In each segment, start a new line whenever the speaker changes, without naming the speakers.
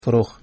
فروغ.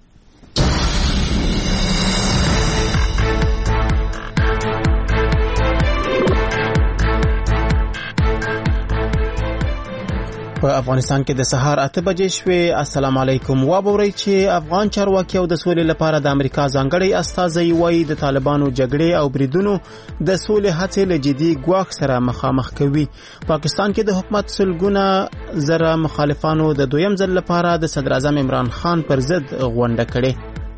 په افغانستان کې د سهار 8 بجې شوې. السلام علیکم. وابورئ چې افغان چارواکي او د سولې لپاره د امریکا ځانګړی استازی وایي د طالبانو جګړې او بریدونو د سولې هڅې له جدي ګواښ سره مخامخ کوي. پاکستان کې د حکومت سلګونه زره مخالفانو د دویم ځل لپاره د صدر اعظم عمران خان پر ضد غونډه کړې.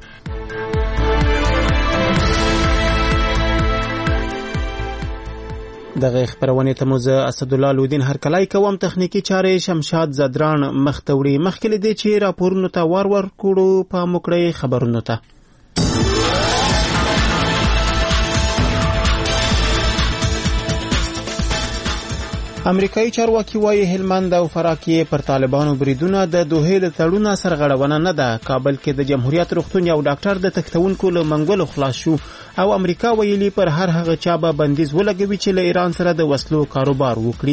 دغه خبرونه ته موږ اسدالله لودین هرکلای کوم. تخنیکی چارې شمشاد زدران مختوري. مخکې لدی چې راپورونو ته ور کړو په مکړې خبرونو ته. امریکایي چارواکي وايي هلمند او فراه کې پر طالبانو بریدونه د دوحې د تړون سرغړونه نه ده. کابل کې د جمهوریت روغتون یو ډاکټر د تښتونکو له منګولو خلاص شو او امریکا ویلي پر هر هغه چا به بندیز ولګوي چې له ایران سره د وسلو کاروبار وکړي.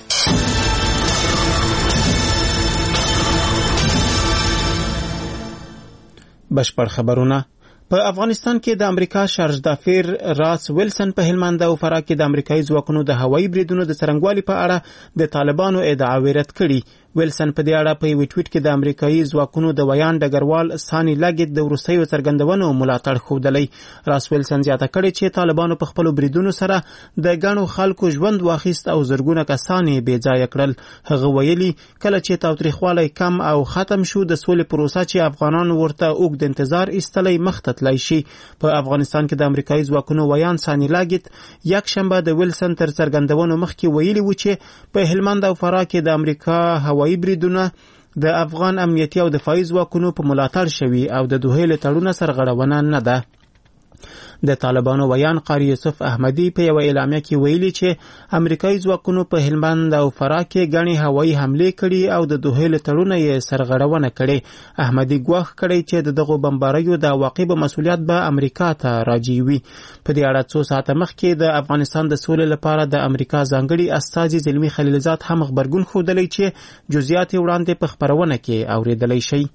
بشپړ خبرونه. په افغانستان کې د امریکا شارج دافیر راس ویلسن په هلمند او فراه کې د امریکایي ځواکونو د هوایي بریدونو د څرنګوالي په اړه د طالبانو ادعاوې رد کړي. ویلسن په دې اړه په یو ټویټ کې د امریکایي ځواکونو د ویان ډګروال سانی لاګیت د وروستیو څرګندونو ملاتړ ښودلی. راس ویلسن زیاته کړې چې طالبانو په خپلو بریدونو سره د ګڼو خلکو ژوند واخیست او زرګونه کسان یې بې ځایه کړل. هغه ویلي کله چې تاوتریخوالی کم او ختم شو د سولې پروسه چې افغانانو ورته اوږد انتظار ایستلی مخ ته تللی شي. په افغانستان کې د امریکایي ځواکونو ویان سانی لاګیت یک شنبه د ویلسن تر څرګندونو مخکې ویلي و چې په هلمند او فراه کې د امریکا هوایي بریدونه د افغان امنیتي او دفاعي ځواکونو په ملاتړ شوي او د دوحې له تړون سرغړونه نه ده. د طالبانو ویان قاری یوسف احمدی په یو اعلامیه کې ویلي چې امریکایي ځواکونو په هلمند او فراه کې غني هوایي حمله کړي او د دوحې له تړون یې سرغړونه کړي. احمدی ګواښ کړی چې دغه بمباریو د واقعي مسؤلیت به امریکا ته راجع وي. په دې اړه څو ساعته مخکې د افغانستان د سولې لپاره د امریکا ځانګړي استازي زلمی خلیلزاد هم خبرګون ښودلی چې جزئیات وړاندې په خبرونه کې اوریدلی شي.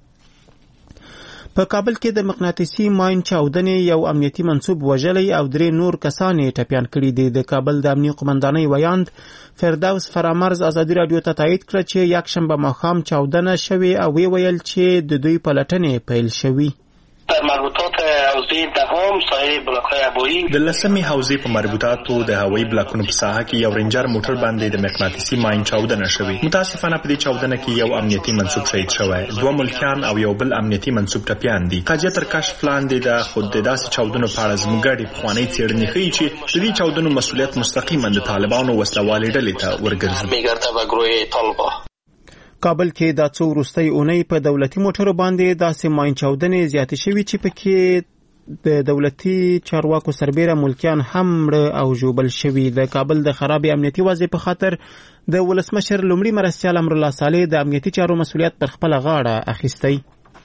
په کابل کې د مقناطیسي ماین چاودنې یو امنیتي منصوب وژلی او 3 نور کسان یې ټپیان کړي دي. د کابل د امنیتي قومندانۍ ویاند فردوس فرامرز ازادي رادیو ته تایید کړ چې یک شنبه ماښام چاودنه شوې او ویل چې د دوی پلټنې پیل شوې.
در مربوطات حوزه دهم سایه بلاک‌های هوایی
د لسمې حوزې په مربوطاتو د هوایي بلاکونو په ساحه کې یو رینجر موټر باندې د مقناطیسي ماین چاودنه شوې. متاسفانه په دې چاودنه کې یو امنیتي منصوب شهید شوی، 2 ملکیان او یو بل امنیتي منصوب ټپیان دي. قضیه تر کشف لاندې ده، خو د داسې چاودنو په اړه زموږ ګډې پخوانۍ څېړنې ښیي چې د دې چاودنو مسؤلیت مستقیما د طالبانو وسلوالې ډلې ته ورګرځي. کابل کې دا څو وروستۍ اونۍ په دولتي موټرو باندې داسې ماین چاودنې زیاتې شوي چې پکې د دولتي چارواکو سربیره ملکیان هم مړه او ژوبل شوي. د کابل د خراب امنیتي وضع په خاطر د ولسمشر لومړي مرستیال امرالله صالح د امنیتي چارو مسؤلیت پر خپله غاړه اخیستی.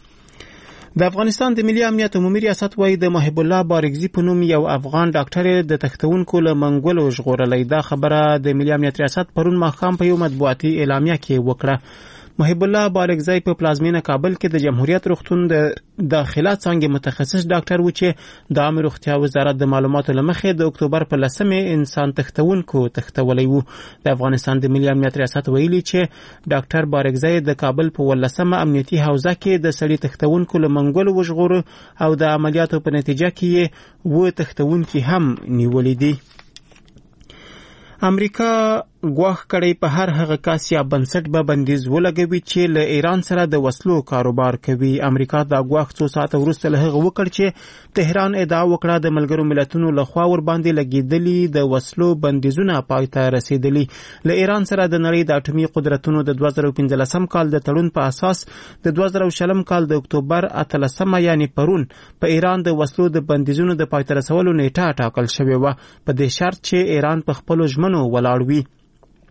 د افغانستان د ملي امنیت عمومي ریاست وايي د محب الله بارګزي په نوم یو افغان ډاکټر د تښتونکو له منګولو ژغورلی. دا خبره د ملي امنیت ریاست پرون ماښام په یو مطبوعاتي اعلامیه کې وکړه. محب الله بارګزی په پلازمینه کابل کې د جمهوریت روغتون د داخله څانګې متخصص ډاکټر و چې د عامه روغتیا وزارت د معلوماتو له مخې د اکتوبر په 10 انسان تښتولی و. د افغانستان د ملي امنیت ریاست ویلي چې ډاکټر بارګزی د کابل په 18 امنیتي حوزه کې د سړي تښتونکو له منګولو وژغور او د عملیاتو په نتیجه کې و تښتونکي هم نیولې دي. امریکا ګواښ کړی په هر هغه کس یا بنسټ به بندیز ولګوي چې له ایران سره د وسلو کاروبار کوي. امریکا دا ګواښ څو ساعته وروسته له هغه وکړ چې تهران ادعا وکړه د ملګرو ملتونو لخوا ور باندې لګېدلي د وسلو بندیزونه پای ته رسېدلي. له ایران سره د نړۍ د اټومي قدرتونو د 2015 کال د تړون په اساس د 2020 کال د اکتوبر 18 یعنی پرون په ایران د وسلو د بندیزونو د پای ته رسولو نیټه ټاکل شوې وه، په دې شرط چې ایران په خپلو ژمنو ولاړ وي.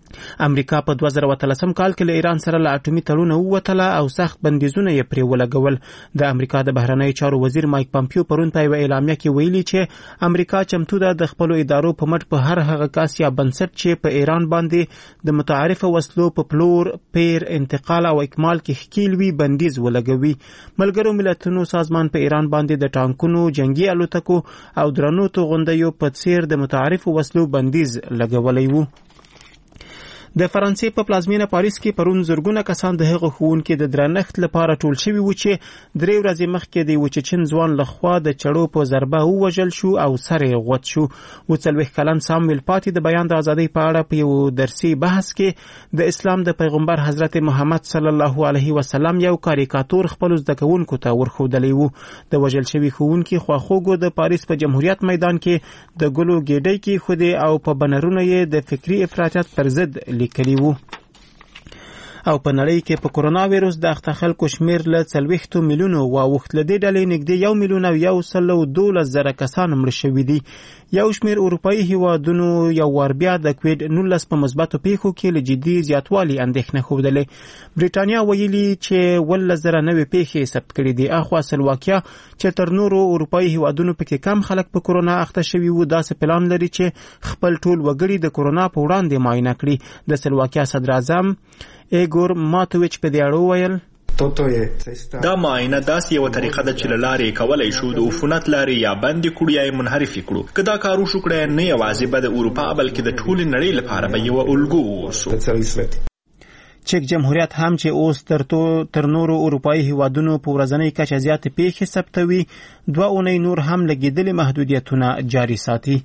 امریکا په 2013 کال کې له ایران سره له اټومي تړون ووتله او سخت بندیزونه یې پرې ولګول. د امریکا د بهرنیو چارو وزیر مایک پامپیو پرون په یوه اعلامیه کې ویلي چې امریکا چمتو ده د خپلو ادارو په مټ په هر هغه کس یا بنسټ چې په ایران باندې د متعارفه وسلو په پلور، پیر، انتقال او اکمال کې ښکیل وي بندیز ولګوي. ملګرو ملتونو سازمان په ایران باندې د ټانکونو، جنگي الوتکو او درنو توغندیو په څیر د متعارفه وسلو بندیز لګولی و. د فرانسې په پلازمینه پاریس کې پرون زرګونه کسان د هغو ښوونکي د درنښت لپاره ټول شوي وو چې 3 ورځې مخکې د یوه چچن ځوان لخوا د چړو په ضربه ووژل شو او سر یې غوڅ شو. 40 کلن سامویل پاتې د بیان د ازادۍ په اړه په یو درسي بحث کې د اسلام د پیغمبر حضرت محمد صلی الله علیه وسلم یو کاریکاتور خپل زده کوونکو ته ورښودلی و. د وژل شوي ښوونکي خواخوږو د پاریس په جمهوریت میدان کې د ګلو ګېډۍ کېښودې او په بنرونو یې د فکري افراطیت پر ضد لیکلي وو. او په نړۍ کې په کورونا وایرس د اخته خلکو شمیر له 40 میلیونو واوښت. له دې ډلې نږدې 1 میلیون او 112 زره کسان مړه شوي دي. یو شمیر اروپایي هیوادونو یو وار بیا د کووید-19 په مثبتو پیښو کې له جدي زیاتوالي اندېښنه ښودلې. بریټانیا ویلي چې 12,000 نوې پیښې ثبت کړي دي. اخوا سلواکیا چې تر نورو اروپایي هیوادونو پکې کم خلک په کورونا اخته شوي وو داسې پلان لري چې خپل ټول وګړي د کورونا په وړاندې معاینه کړي. د سلواکیا صدر اعظم ایګور ماتویچ په دې اړه وویل
دا معاینه داسې یو طریقه ده چې له لارې کولی شو د عفونت لارې یا بندې کړو یا یې منحرفې کړو. که دا کار وشو کړی نه یوازې به د اروپا بلکې د ټولې نړۍ لپاره به یوه الګو واوسو.
چک جمهوریت هم چې اوس تر نورو اروپایي هیوادونو په ورځنۍ کچه زیاتې پیښې ثبتوي 2 اونۍ نور هم لګېدلي محدودیتونه جاري ساتي.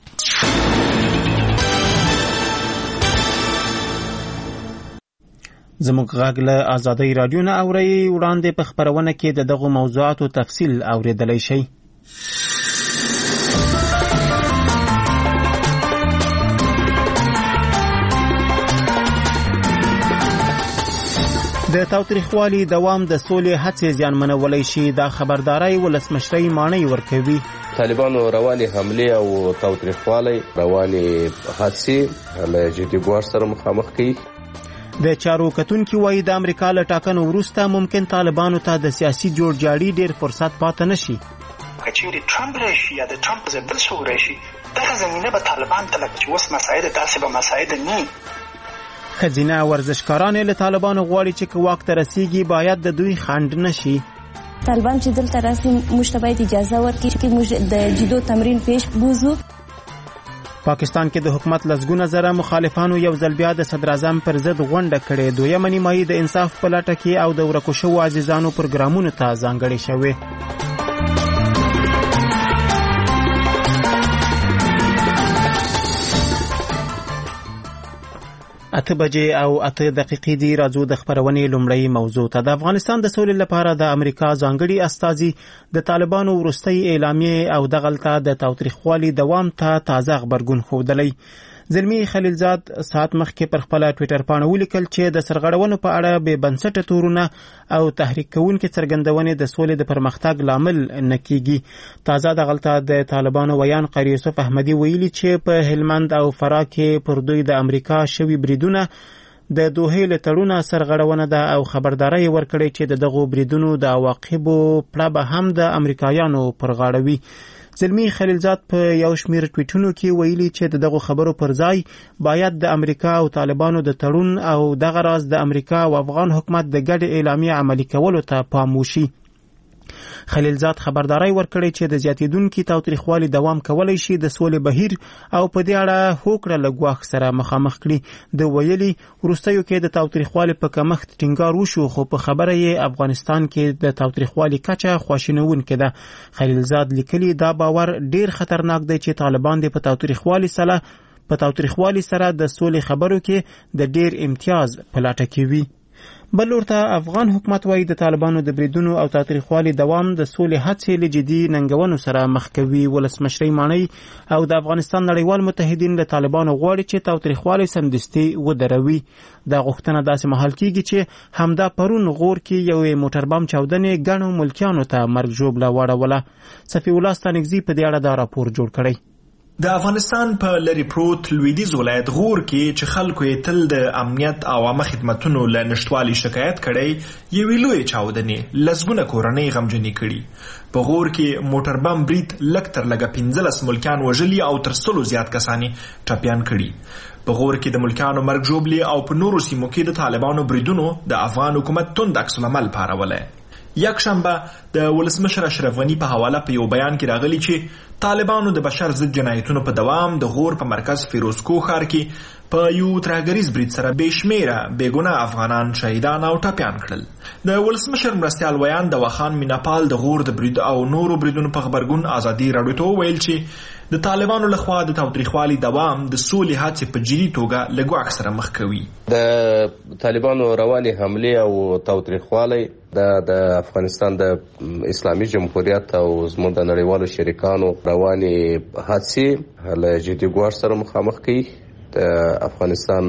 زموږ غږ له آزادۍ رادیو نه اورئ. وړاندې په خپرونه کې د دغو موضوعاتو تفصیل اورېدلی شئ. د تاوتریخوالي دوام د سولې هڅې زیانمنولی شي. دا خبرداری ولسمشرۍ ماڼۍ ورکوي.
طالبانو رواني حملې او تاوتریخوالی رواني حادثې له جدي ګواښ سره مخامخ کوي.
د چارو کتونکي وایي د امریکا له ټاکنو وروسته ممکن طالبانو ته د سیاسي جوړجاړي ډیر فرصت پاتې نشي.
که چیرې ټرمپ راشي یا د ټرمپ ضد بل څوک راشي دغه زمینه به طالبان ته لکه چې اوس مساعد داسې به مساعد نه وي.
ښځینه ورزشکاران له طالبانو غواړي چې که واک ته رسیږي باید د دوی خنډ نشي.
طالبان چې دلته راسي موږ ته باید اجازه ورکړي چې موږ د جدو تمرین پیش بوزو.
پاکستان کې د حکومت لسګونه زره مخالفانو یو ځل بیا د صدر اعظم پر ضد غونډه کړې. دویمه نیمایي د انصاف په لټه کې او د ورکو شوو عزیزانو پروګرامونو ته ځانګړې شوې. اته بجې او 8 دقیقې دي. راځو د خبرونې لومړی موضوع ته. د افغانستان د سولې لپاره د امریکا ځانګړي استازي د طالبانو وروستۍ اعلامیې او دغلته د تاوتریخوالي دوام ته تازه غبرګون ښودلی. زلمی خلیلزاد ساعت مخکې پر خپل ټویټر پاڼه ولیکل چې د سرغړونو په اړه بې بنسټه تورونه او تحریک کوونکې څرګندونې د سولې د پرمختګ لامل نه کیږي. تازه دغلته د طالبانو ویان قاری یوسف احمدي ویلي چې په هلمند او فراه کې پر دوی د امریکا شوي بریدونه د دوحې له تړونه سرغړونه ده او خبرداری ورکړي چې دغه بریدونو د عواقبو پړه به هم د امریکایانو پر غاړه وي. زلمی خلیلزاد په یو شمیر ټویټونو کې ویلي چې دغه خبرو پر ځای باید د امریکا او طالبانو د تړون او دغه راز د امریکا او افغان حکومت د ګډ اعلامیه عملي کولو ته پام وشي. خلیلزاد خبرداری ورکړی چې د زیاتیدونکي تاوتریخوالي دوام کولی شي د سولې بهیر او په دې اړه هوکړه له ګواښ سره مخامخ کړي. د ویلي وروستیو کې د تاوتریخوالي په کمښت ټینګار وشو خو په خبره یې افغانستان کې د تاوتریخوالي کچه خواشینونکې ده. خلیلزاد لیکلي دا باور ډیر خطرناک دی چې طالبان د په تاوتریخوالي سره د سولې خبرو کې د ډیر امتیاز په لټه کې وي. بل ورته افغان حکومت وایي د طالبانو د بریدونو او تاوتریخوالي دوام د سولې هڅې له جدي ننګونو سره مخ کوي. ولسمشرۍ ماڼۍ او د افغانستان نړیوال متحدین له طالبانو غواړي چې تاوتریخوالي سمدستي ودروي. دا غوښتنه داسې مهال کیږي چې همدا پرون غور کې یو موټر بم چاودنې ګڼو ملکیانو ته مرګ ژوبله واړوله. صفي الله ستانکزي په دې اړه دا راپور جوړ کړی.
د افغانستان په لری پروت لویدیځ ولایت غور کې چې خلکو یې تل د امنیت او عامه خدماتو له نشټوالي شکایت کړي یوې لویې چاودنې لسګونه کورنۍ غمجنې کړي. په غور کې موټر بم برید لږ تر لږه 15 ملکیان وژلي او تر 100 زیات کسان ټپیان کړي. په غور کې د ملکیانو مرګ ژوبلي او په نورو سیمو کې د طالبانو بریدونو د افغان حکومت توند عکس العمل پارولی. یکشنبه د ولسمشر اشرف غنی په حواله په یو بیان کې راغلی چې طالبانو د بشر ضد جنایتونو په دوام د غور په مرکز فیروزکو ښار کې په یو ترهګریز برید سره بې شمیره بېګناه افغانان شهیدان او ټپیان کړل. د ولسمشر مرستیال ویان د وخان میناپال د غور د برید او نورو بریدونو په خبرګون ازادي راډیو ته وویل چې د طالبانو لخوا د تاوتریخوالي دوام د سولې هڅې په جدي توګه له ګواښ سره مخ کوي.
د طالبانو رواني حملې او تاوتریخوالي د افغانستان د اسلامي جمهوریت او زموږ د نړیوالو شریکانو رواني هڅې له جدي ګواښ سره مخامخ کوي. د افغانستان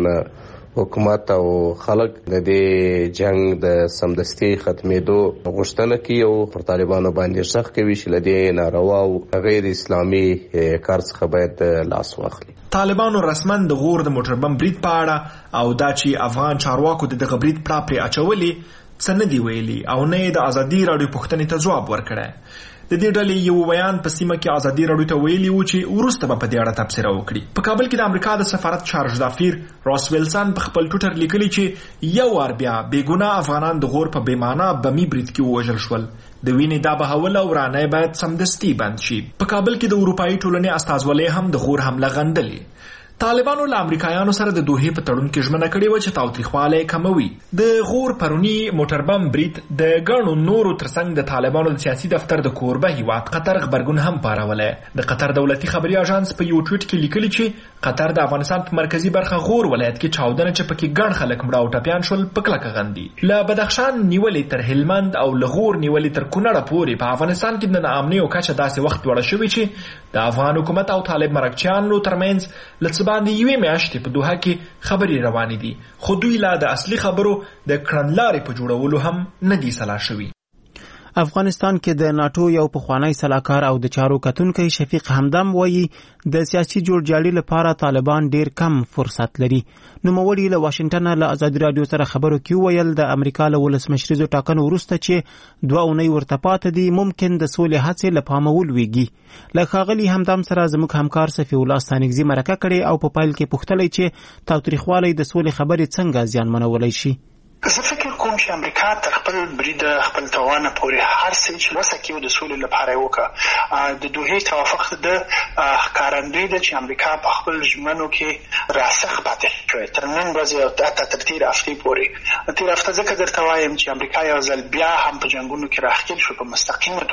حکومت او خلک د دې جنگ د سمدستي ختمېدو غوښتنه کوي او پر طالبانو باندې شخ کوي چې له دې ناروا او غیر اسلامي کار څخه باید لاس واخلي.
طالبانو رسما د غور د موټر بم برید په اړه او دا چې افغان چارواکو د دغه برید پرې اچولي څه نه دی ویلي او نه د ازادي راډیو پوښتنې ته ځواب ورکړی. د دې ډلې یو بیان په سیمه کې ازادي راډیو ته ویلي و چې وروسته به په دې اړه تبصره وکړي. په کابل کې د امریکا د سفارت چارج دافیر راس ویلسن په خپل ټویټر لیکلي چې یو وار بیا بېګناه افغانان د غور په بېمانه بمي برید کې ووژل شول. د وینې دا بهول او رانۍ باید سمدستي بند شي. په کابل کې د اروپایي ټولنې استازولۍ هم د غور حمله غندلې. طالبانو له امریکایانو سره د دوحې په تړون کې ژمنه کړې وه چې تاوتریخوالی کموي. د غور پرونی موټر بم برید د ګڼو نورو ترڅنګ د طالبانو د سیاسي دفتر د کوربه هیواد قطر غبرګون هم پارولی. د قطر دولتي خبري اژانس په یو ټویټ کې لیکلي چې قطر د افغانستان په مرکزی برخه غور ولایت کې چاودنه چې پکې ګڼ خلک مړه او ټپیان شول په کلکه غندي. له بدخشان نیولې تر هلمند او له غور نیولې تر کونړه پورې په افغانستان کې د ناامنیو کچه داسې وخت لوړه شوې چې د افغان حکومت او طالب مرکچیانو ترمنځ له څه باندې یوې میاشتې په دوحه کې خبرې روانې دي، خو دوی لا د اصلي خبرو د کړنلارې په جوړولو هم نه دي سلا شوي.
افغانستان کې د ناتو یو پخوانی سلاکار او د چارو کتونکي شفیق همدم وایي د سیاسي جوړجاړي لپاره طالبان ډیر کم فرصت لري. نوموړي له واشنگټن له ازادي راډیو سره خبرو کې ویل د امریکا له ولسمشریزو ټاکنو وروسته چې 2 اونۍ ورته پاتې دي ممکن د سولې هڅې له پامه ولویږي. له ښاغلي همدم سره زموږ همکار صفي الله ستانکزي مرکه کړې او په پایل کې پوښتلی چې تاوتریخوالی د سولې خبرې څنګه زیانمنولی شي.
زه فکر کوم چې امریکا تر خپل برید خپل توانه پورې هر څه چې وسه کې د سولې لپاره وکړه. د دوحې توافق د ښکارندوی ده چې امریکا په خپل ژمنو کې راسخ پاتې شوی تر نن ورځې او تر تېرې هفتې پورې. تېره هفته ځکه درته وایم چې امریکا یو ځل بیا هم په جنګونو کې راښکېل شو په مستقیمه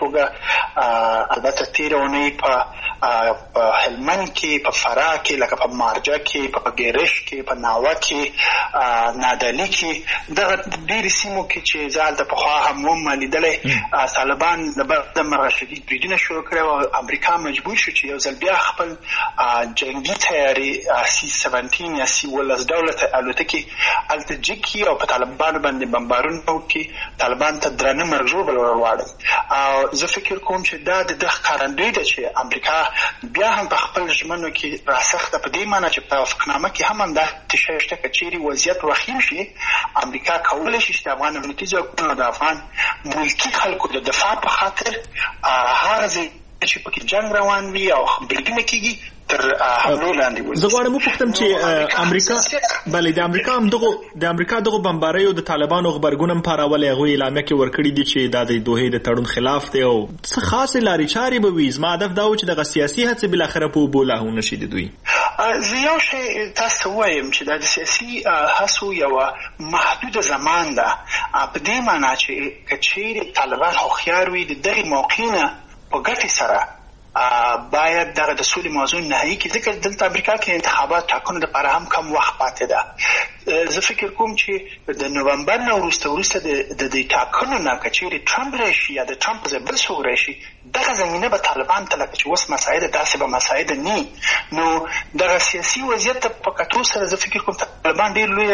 توګه. البته تېره اونۍ په هلمند کې، په فراه کې، لکه په مارجه کې، په ګیرش کې، په ناوه کې، نادعلي کې، دغه ډېرې سیمو کې چې زه هلته پخوا هم وم لیدلی طالبان د مرغه شدید بریدونه شروع کړی او امریکا مجبور شو چې یو ځل بیا خپل جنګي تیارې C-17 یا C-18 ډوله الوتکې هلته جګ کړي او په طالبانو باندې بمبارونه وکړي، طالبان ته درانه مرګ ژوبل ورواړي. او زه فکر کوم چې دا د ده ښکارندوی ده چې امریکا بیا هم په خپل ژمنو کې راسخ ده، په دې معنی چې په توافقنامه کې هم همداسې شی شته که چیرې وضعیت وخیم شي امریکا کولی شي چې د افغان امنیتي ځواکونو د افغان ملکي خلکو د دفاع په خاطر هغه ځای چې پکې جنګ روان وي او بریدونه کېږي تر حملو لاندې وي.
زه غواړم وپوښتم چې د امریکا دغو بمباریو د طالبانو غبرګون هم پارولی، هغوی اعلامیه کې ورکړي دي چې دا د دوحې د تړون خلاف دی او څه خاصې لارې چارې به وي. زما هدف دا و چې دغه سیاسي هڅې بالاخره په اوبو لاهو نه شي د دوی.
زه یو شی تاسو ته وایم چې دا د سیاسي هڅو یوه محدوده زمان ده، په دې معنی چې که چیرې طالبان هوښیار وي د دغې موقع نه په ګټې سره باید دغه د سولې موضوع نهایي کړي، ځکه دلته امریکا کې انتخابات ټاکنو لپاره هم کم وخت پاتې ده. زه فکر کوم چې د نومبر نه وروسته د دې ټاکنو نه که چیرې ټرمپ راشي یا د ټرمپ ځای بل څوک راشي دغه زمینه به طالبان ته لکه چې اوس مساعده داسې به مساعده نه نو دغه سیاسي وضعیت ته په کتو سره زه فکر کوم طالبان ډېر لویه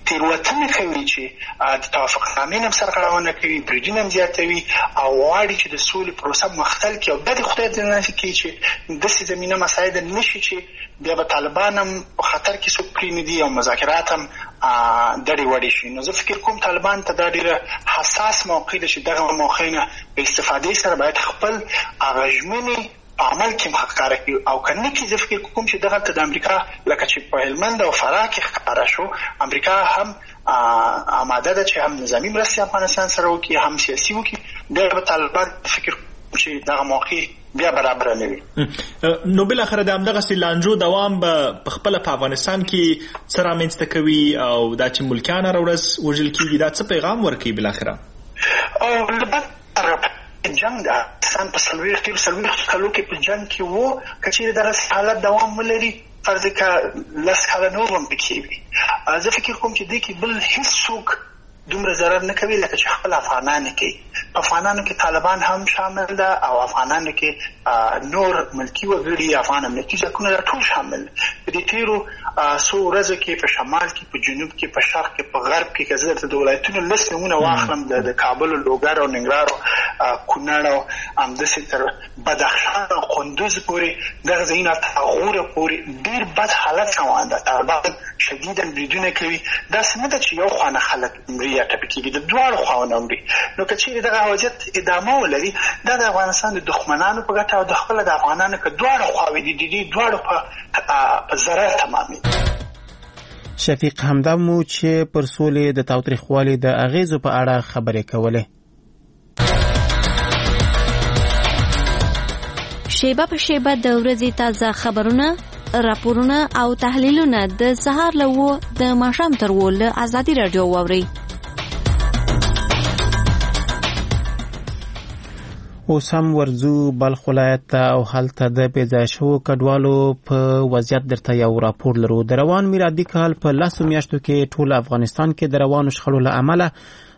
تیروتنه کوي چې د توافقنامې هم سرغړونه کوي، بریدونه هم زیاتوي او غواړي چې د سولې پروسه مختل کړي. او د خدای دې نه کوي چې داسې زمینه مساعد نشي چې بیا به طالبان هم په خطر کې څوک پرېنږدي او مذاکرات هم دړې وړې شي. نو زه فکر کوم طالبان ته دا ډېره حساس موقع ده چې دغه موقع نه په استفادې سره باید خپل هغه ژمنې په عمل کې ښکاره کړي. او که نه کړي، زه فکر کوم چې دغلته د امریکا لکه چې په هلمند او فراه کې ښکاره شو، امریکا هم آماده ده چې هم نظامي مرستې افغانستان سره وکړي، هم سیاسي وکړي. بیا به طالبان فکر چې دغه موقع بیا برابر نه وي.
نو بل اخر د همدغه لانجو دوام په خپل په افغانستان کې سره منځته کوي او دا چې ملکیان راورس وژل کیږي، دا څه پیغام ورکوي بل اخر؟
او لبد جنگ ده سان په سلويخ کلو کې په جنگ کې وو، کچې دغه حالت دوام ولري فرض کا لس کاله نور هم پکې وي. زه فکر کوم چې دې کې بل هیڅ څوک دومره ضرر نه کوي لکه چې خپل افغانانو کې. په افغانانو کې طالبان هم شامل ده او افغانانو کې نور ملکی وګړي، افغان ملکی ځواکونه ټول شامل. په دې تیرو څو ورځو کې په شمال کې، په جنوب کې، په شرق کې، په غرب کې که زه د ولایتونو لست نمونه واخلم د کابل، لوګر او ننګرهار او کونړ او همداسې تر بدخشان او کندوز پورې دغه ځایونه تر غوره پورې ډېر بد حالت روان ده. طالبان شدیدا بریدونه کوي. داسې نه ده چې یو خانه خلک مري یا ټپي کېږي، د دواړو خواوو مري. نو که چېرې دغه وضعیت ادامه ولري، دا د افغانستان د دښمنانو په ګټه او د خپله د افغانانو که دواړو خواوې دي، د دې دواړو په ضرر تمامي.
شفیق همدم مو چې پر سولې د تاوتریخوالي د اغیزو په اړه خبرې کولې.
شیبه په شیبه د ورځې تازه خبرونه، راپورونه او تحلیلونه د سهار له 9 د ماښام تر 10 له ازادي رادیو واورئ.
اوس هم ورځو بلخ ولایت ته او هلته د بېځایه شوو کډوالو په وضعیت درته یو راپور لرو. د روان میلادي کال په 10 میاشتو کې ټول افغانستان کې د روانو شخړو له امله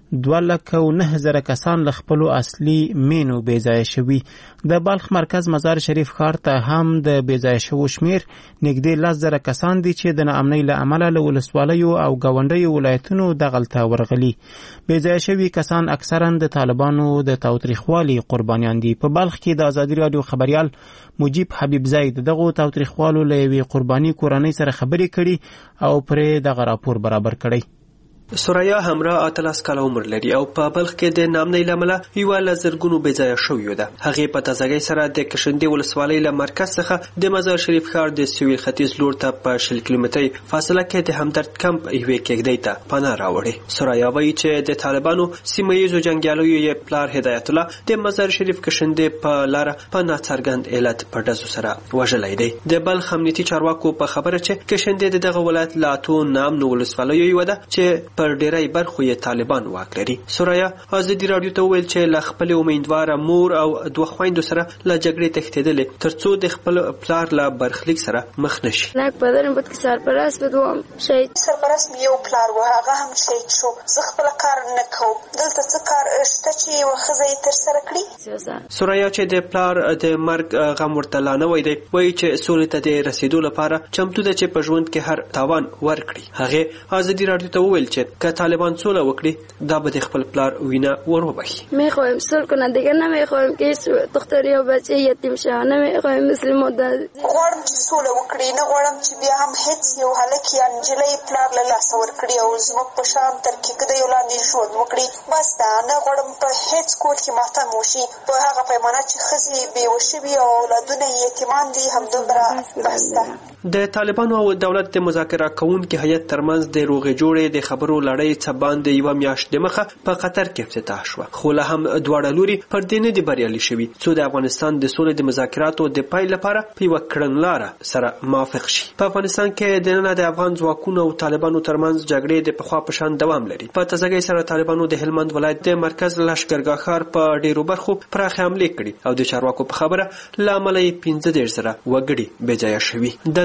2,09,000 کسان له خپلو اصلي مینو بېځایه شوي. د بلخ مرکز مزار شریف ښار ته هم د بېځایه شوو شمیر نږدې 10,000 کسان دي چې د ناامنۍ له امله له ولسوالیو او ګاونډیو ولایتونو دغلته ورغلي. بېځایه شوي کسان اکثرا د طالبانو د تاوتریخوالي قربانیان دي. په بلخ کې د ازادي رادیو خبریال مجیب حبیبزی دغه تاوتریخوالو له یوې قرباني کورنۍ سره خبرې کړي او پرې دغه راپور برابر کړی.
سوریا همراه 13 کاله عمر لري او په بلخ کې د نامنۍ لامل یو لزرګونو بېځایه شوی ده. هغه په تازګۍ سره د کشندې ولسوالۍ له مرکز څخه د مزار شریف ښار د سویل ختیځ لور ته په 10 کیلومتري فاصله کې د همدرد کمپ یوې کېږدۍ ته پناه راوړي. سوریا وایي چې د طالبانو سیمه ییزو جنګیالیو یې پلار هدایت الله د مزار شریف کشندې په لار په ناڅرګند علت په ډزو سره وژلی دی. د بلخ امنیتي چارواکو په خبره چې کشندې دغه ولایت لا تو نام نو ولسوالیو یو ده چې پر ډیری برخو یې طالبان واک لري. سوریا ازادي رادیو ته ویل چې له خپل امیدواره مور او دوه خويندو سره له جګړې تښتېدلې ترڅو د خپل پلار له برخلیک سره مخ نشي.
لاک بدن بود که سرپرست بدوم شهید
سرپرست یو پلار و هغه هم شهید شو. زه خپل کار نه کوم. دلته څه کار شته چې یو ښځه یې ترسره کړي؟
سوریا چې د پلار د مرګ غم ورته لا نه وای دی وایي چې سولې ته د رسیدو لپاره چمتو ده چې په ژوند کې هر تاوان ورکړي. هغه ازادي رادیو ته وویل چې طالبان سوله وکړي دا به د خپل پلار وینه ور وبخي.
میخوایم صلح کنه دیگه نمیخوایم که دختری و بچه یتیم شه. نمیخوایم مثل مدت
غواړم چې سوله وکړي. نه غواړم چې بیا هم هیڅ یو هلک یا نجلۍ پلار له لاسه ورکړي او زموږ په شان تر کېږدۍ لاندې ژوند وکړي. بس دا نه غواړم په هیڅ کور کې ماتم وشي. په هغه پیمانه چې ښځې بېوه شوي او اولادونه یې یتیمان دي همدومره بس ده.
د طالبانو او دولت د مذاکره کوونکي هیئت ترمنځ د روغې جوړې د خبرو لړۍ څه باندې یو میاشت د مخه په قطر کې افتتاح شو. خو له هم دواړه لوري پر دې نه دي بریالي شوي څو د افغانستان د سولې د مذاکراتو د پای لپاره په یوه کړنلاره سره موافق شي. په افغانستان کې د نن د افغان ځواکونو او طالبانو ترمنځ جګړې د پخوا په شان دوام لري. په تازګۍ سره طالبانو د هلمند ولایت د مرکز لښکرګاه ښار په ډیرو برخو پراخه حملې کړي او د چارواکو په خبره له امله 15 زره وګړي بېځایه شوي. دلته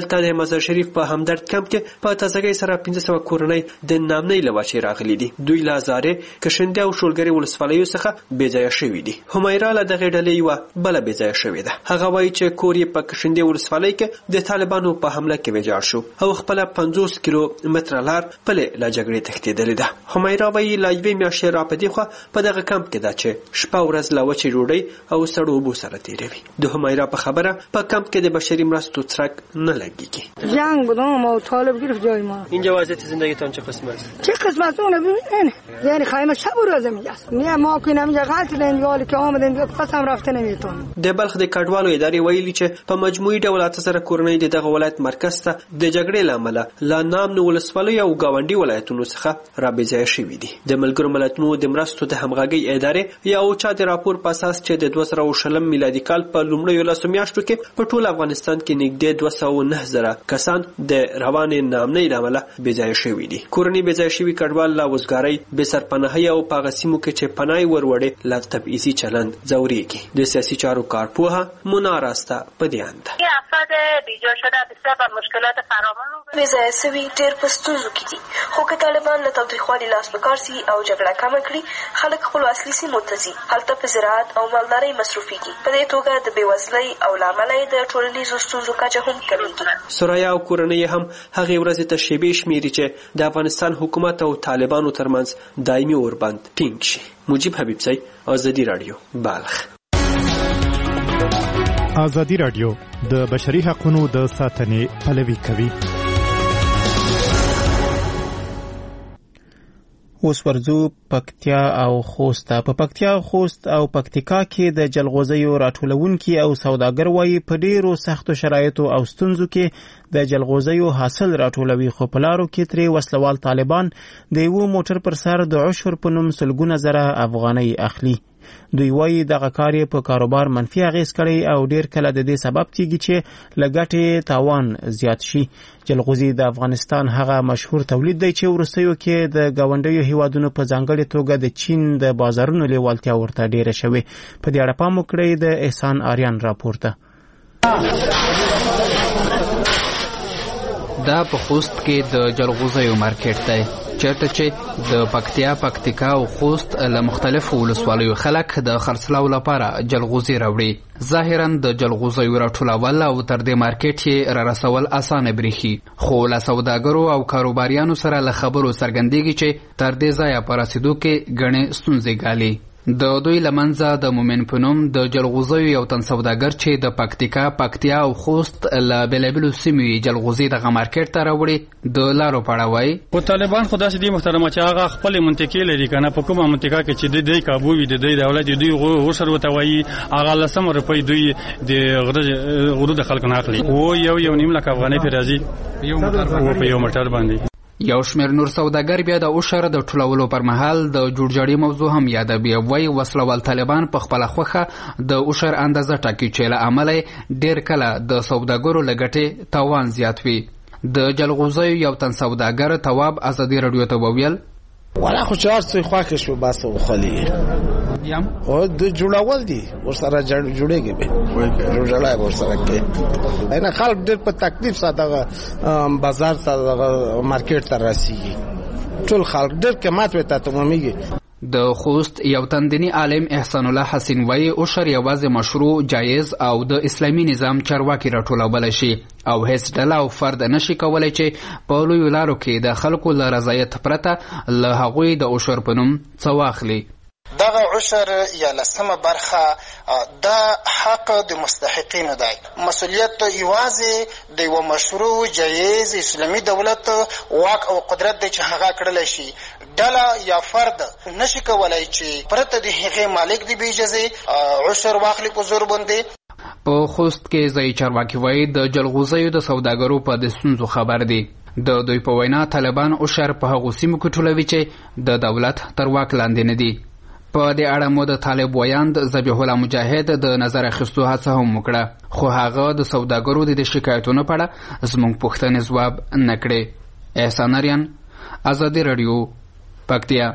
دلته د مزار شریف په همدرد کمپ کې په تازګۍ سره 1500 کورنۍ د نامنۍ له وجې راغلي دي. دوی له هزارې کشندې او شولګرې ولسوالیو څخه بېځایه شوي دي. همیرا له دغې ډلې یوه بله بېځایه شوې ده. هغه وایي چې کور یې په کشندې ولسوالۍ کې د طالبانو په حمله کې ویجاړ شو او خپله 50 کیلو متره لار پلې له جګړې تښتېدلې ده. همیرا وایي له یوې میاشتې را په دې خوا په دغه کمپ کې ده چې شپه ورځ له وچې ډوډۍ او سړو اوبو سره تېروي. د همیرا په خبره په کمپ کې د بشري مرستو څرک نه لګیږي.
جنگ بودم و طالب گرفت جای ما.
اینجا وضعیت زندگیتان چه قسم است؟
چه قسمت اون ببین یعنی خیمه شب و روز میگست میگه ما که نمیگه قتل انگال که آمدن پس هم رفته نمیتون.
د بلخ د کډوالو ادارې ویلي چې په مجموعي ډول 8000 کورنۍ د دغه ولایت مرکز ته د جګړې له امله لا نامنو ولسوالیو او ګاونډي ولایتونو څخه را بېځایه شوي دي. د ملګرو ملتونو د مرستو د همغږۍ ادارې یا اوچا د راپور په اساس چې د 2020 میلادي کال په لومړیو لسو میاشتو کې په ټول افغانستان کې نږدې 209,000 کسان د روانې نامنۍ له امله بېځایه شوي دي. کورنۍ بېځایه شوي کډوال له وزګارۍ بې سرپناهۍ او په هغه سیمو کې چې پناه یې وروړې له تبعیضي چلند ځورېږي. د سیاسي چارو کارپوهه مونا راسته په دې اند ده.
افراد بیجا شده بسبب مشکلات فراوان بېځایه سوي ډېر په ستونزو کې دي، خو که طالبان له تاوتریخوالي لاس په کار سي او جګړه کمه کړي خلک خپلو اصلي سیمو ته ځي. هلته په زراعت او مالدارۍ مصروفېږي. په دې توګه د بېوزلۍ او له امله یې د ټولنیزو ستونزو کچه هم کمیږي.
سرایا او کورنۍ هم هغې ورځې ته شیبې شمېري چې د افغانستان حکومت او طالبانو ترمنځ دایمي اوربند ټینګ شي. مجیب حبیبزی، آزادي راډیو، بلخ.
آزادي راډیو د بشري حقوقو د ساتنې پلوي کوي.
اوس ورځو پکتیا او خوست. په پکتیا، خوست او پکتیکا کې د جلغوزیو راټولونکي او سوداګر وایي په ډیرو سختو شرایطو او ستونزو کې د جلغوزیو حاصل راټولوي، خو په لارو کې ترې وسلوال طالبان د یو موټر پر سر د عشر په نوم سلګونه زره افغانۍ اخلي. دوی وایي دغه کار یې په کاروبار منفي اغیز کړی او ډیر کله د دې سبب کیږي چې له ګټې تاوان زیات شي. جلغوزي د افغانستان هغه مشهور تولید دی چې وروستیو کې د ګاونډیو هیوادونو په ځانګړې توګه د چین د بازارونو لیوالتیا ورته ډیره شوې. په دې اړه پام وکړئ د احسان آریان راپورته.
دا په خوست کې د جلغوزیو مارکیټ دی چېرته چې د پکتیا، پکتیکا او خوست له مختلفو ولسوالیو خلک د خرڅلاو لپاره جلغوزي راوړي. ظاهراً د جلغوزیو راټولول او تر دې مارکیټ یې را رسول اسانه بریښي، خو له سوداګرو او کاروباریانو سره له خبرو څرګندېږي چې تر دې ځایه په رسېدو کې ګڼې ستونزې ګالي. د دوی لمنځه د مومن په نوم د جلغوزیو یو تن سوداګر چې د پکتیکا، پکتیا او خوست له بېلابېلو سیمو یې جلغوزي دغه مارکیټ ته راوړي. د لارو په اړه وایي
خو طالبان خو داسې دي محترمه چې هغه خپلې منطقې لري که نه، په کومه منطقه کې چې د دوی کابو وي، د دوی دولت دوی غوښر ورته وایي، هغه 10 روپۍ دوی د غرو د خلکو نه اخلي. او یو نیم لک افغانۍ پرې راځي په یو موټر باندې.
یو شمېر نور سوداګر بیا د عشر د ټولولو پر مهال د جوړجاړي موضوع هم یادوي. وایي وسلوال طالبان په خپله خوښه د عشر اندازه ټاکي چې له امله ډېر کله د سوداګرو له ګټې تاوان زیات وي. د جلغوزیو یو تن سوداګر تواب ازادي راډیو ته وویل
والا خو چې هر څه خوښه شو بس وخلي او د جوړول دي ورسره جوړېږي به جوړلای ورسره کې نه خلک ډېر په تکلیف ساده بازار ته مارکیټ ته راسي، ټول خلک ډېر قیمت وته تمامېږي.
د خوست یو تندنی عالم احسان الله حسین وایي عشر یوازې مشروع، جایز او د اسلامي نظام چارواکي راټولولی شي او هیڅ ډله او فرد نشي کولی چې په لویو لارو کې د خلکو له رضایت پرته له هغوی د عشر په نوم څه واخلي.
دغه عشر یا 10مه برخه دا حق د مستحقینو دی. مسؤلیت یوازې د یو مشروع، جایز اسلامي دولت واک او قدرت دی چې هغه کړلی شي. ډله یا فرد نشي کولی چې پرته د هغې مالک دی بې اجازې عشر واخلي په زور باندې.
په خوست کې ځایي چارواکي وایي د جلغوزیو د سوداګرو په د ستونزو خبر دي. د دوی په وینا طالبان عشر په هغو سیمو کې ټولوي چې د دولت تر واک لاندې نه دي. په دې اړه مو د طالب ویاند ذبیح الله مجاهد د نظر اخیستو هڅه هم وکړه، خو هغه د سوداګرو د شکایتونو په اړه زموږ پوښتنې ځواب نه کړې. احسان آریان، آزادي راډیو، پکتیا.